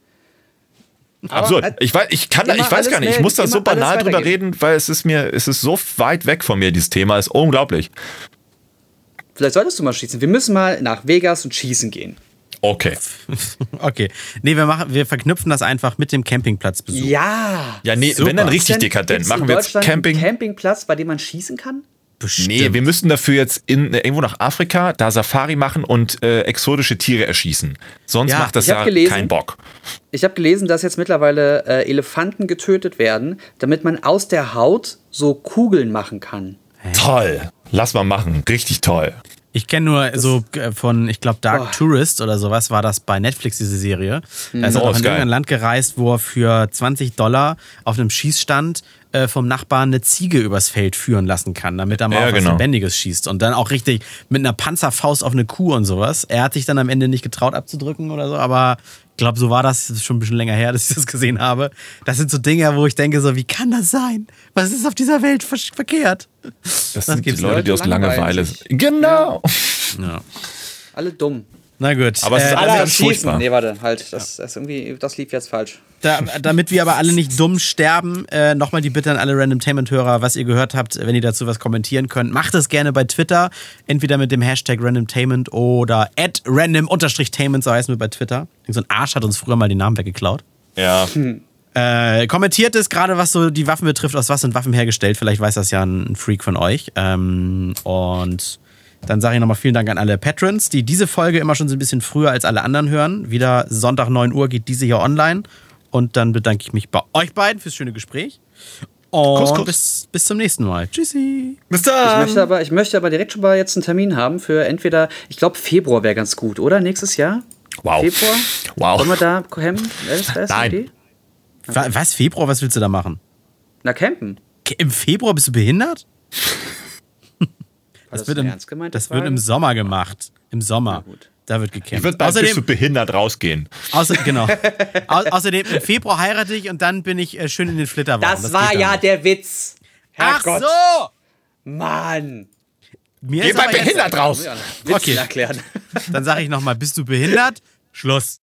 Absurd. halt Ich weiß, ich kann, da- immer ich weiß alles gar nicht. Ich mehr- muss da so immer alles banal drüber weitergeben. reden, weil es ist mir, es ist so weit weg von mir, dieses Thema. Ist unglaublich. Vielleicht solltest du mal schießen. Wir müssen mal nach Vegas und schießen gehen. Okay. Okay. Nee, wir machen, wir verknüpfen das einfach mit dem Campingplatzbesuch. Ja. Ja, nee, Super. wenn dann richtig Denn dekadent. gibt's Machen in wir jetzt Deutschland Camping. einen Campingplatz, bei dem man schießen kann? Bestimmt. Nee, wir müssten dafür jetzt in, irgendwo nach Afrika, da Safari machen und äh, exotische Tiere erschießen. Sonst Ja, macht das ich hab ja gelesen- keinen Bock. Ich habe gelesen, dass jetzt mittlerweile äh, Elefanten getötet werden, damit man aus der Haut so Kugeln machen kann. Toll. Lass mal machen. Richtig toll. Ich kenne nur so äh, von, ich glaube, Dark Boah. Tourist oder sowas war das bei Netflix, diese Serie. Da ist er Oh, auch ist in geil. irgendein Land gereist, wo er für zwanzig Dollar auf einem Schießstand äh, vom Nachbarn eine Ziege übers Feld führen lassen kann, damit er mal Ja, auf was genau. Lebendiges schießt. Und dann auch richtig mit einer Panzerfaust auf eine Kuh und sowas. Er hat sich dann am Ende nicht getraut abzudrücken oder so, aber ich glaube, so war das. Das ist schon ein bisschen länger her, dass ich das gesehen habe. Das sind so Dinge, wo ich denke so, wie kann das sein? Was ist auf dieser Welt ver verkehrt? Das sind die gibt's Leute, die aus langweilen Langeweile. sich. Genau. Ja. Alle dumm. Na gut. Aber es ist Äh, alles Alle am ganz Schießen. furchtbar. Nee, warte, halt. Das, das, irgendwie, das lief jetzt falsch. Da, damit wir aber alle nicht dumm sterben, äh, nochmal die Bitte an alle Randomtainment-Hörer, was ihr gehört habt, wenn ihr dazu was kommentieren könnt, macht es gerne bei Twitter, entweder mit dem Hashtag Randomtainment oder at random-tainment, so heißen wir bei Twitter. So ein Arsch hat uns früher mal den Namen weggeklaut. Ja. Äh, kommentiert es, gerade was so die Waffen betrifft, aus was sind Waffen hergestellt, vielleicht weiß das ja ein Freak von euch. Ähm, und dann sage ich nochmal vielen Dank an alle Patrons, die diese Folge immer schon so ein bisschen früher als alle anderen hören. Wieder Sonntag neun Uhr geht diese hier online. Und dann bedanke ich mich bei euch beiden fürs schöne Gespräch. Und Kuss, Kuss. Bis, bis zum nächsten Mal. Tschüssi. Bis Ich dann. möchte, aber, ich möchte aber direkt schon mal jetzt einen Termin haben für entweder, ich glaube, Februar wäre ganz gut, oder? Nächstes Jahr? Wow. Februar? Wow. Wollen wir da campen? Ist das Nein. eine Idee? Wa- Was, Februar, was willst du da machen? Na, campen. K- Im Februar bist du behindert? das wird eine im, ernst gemeinte das wird Frage? im Sommer gemacht. Im Sommer. Na gut. Da wird Ich gecampt. würde bald bist du Außerdem, behindert rausgehen. außer, genau. Au, außerdem, im Februar heirate ich und dann bin ich äh, schön in den Flitterwagen. Das, war geht ja dann. der Witz. Ach Herrgott. so! Mann. Mir Geh ist bei aber jetzt- behindert raus. Witz Okay. erklären. Dann sage ich nochmal, bist du behindert? Schluss.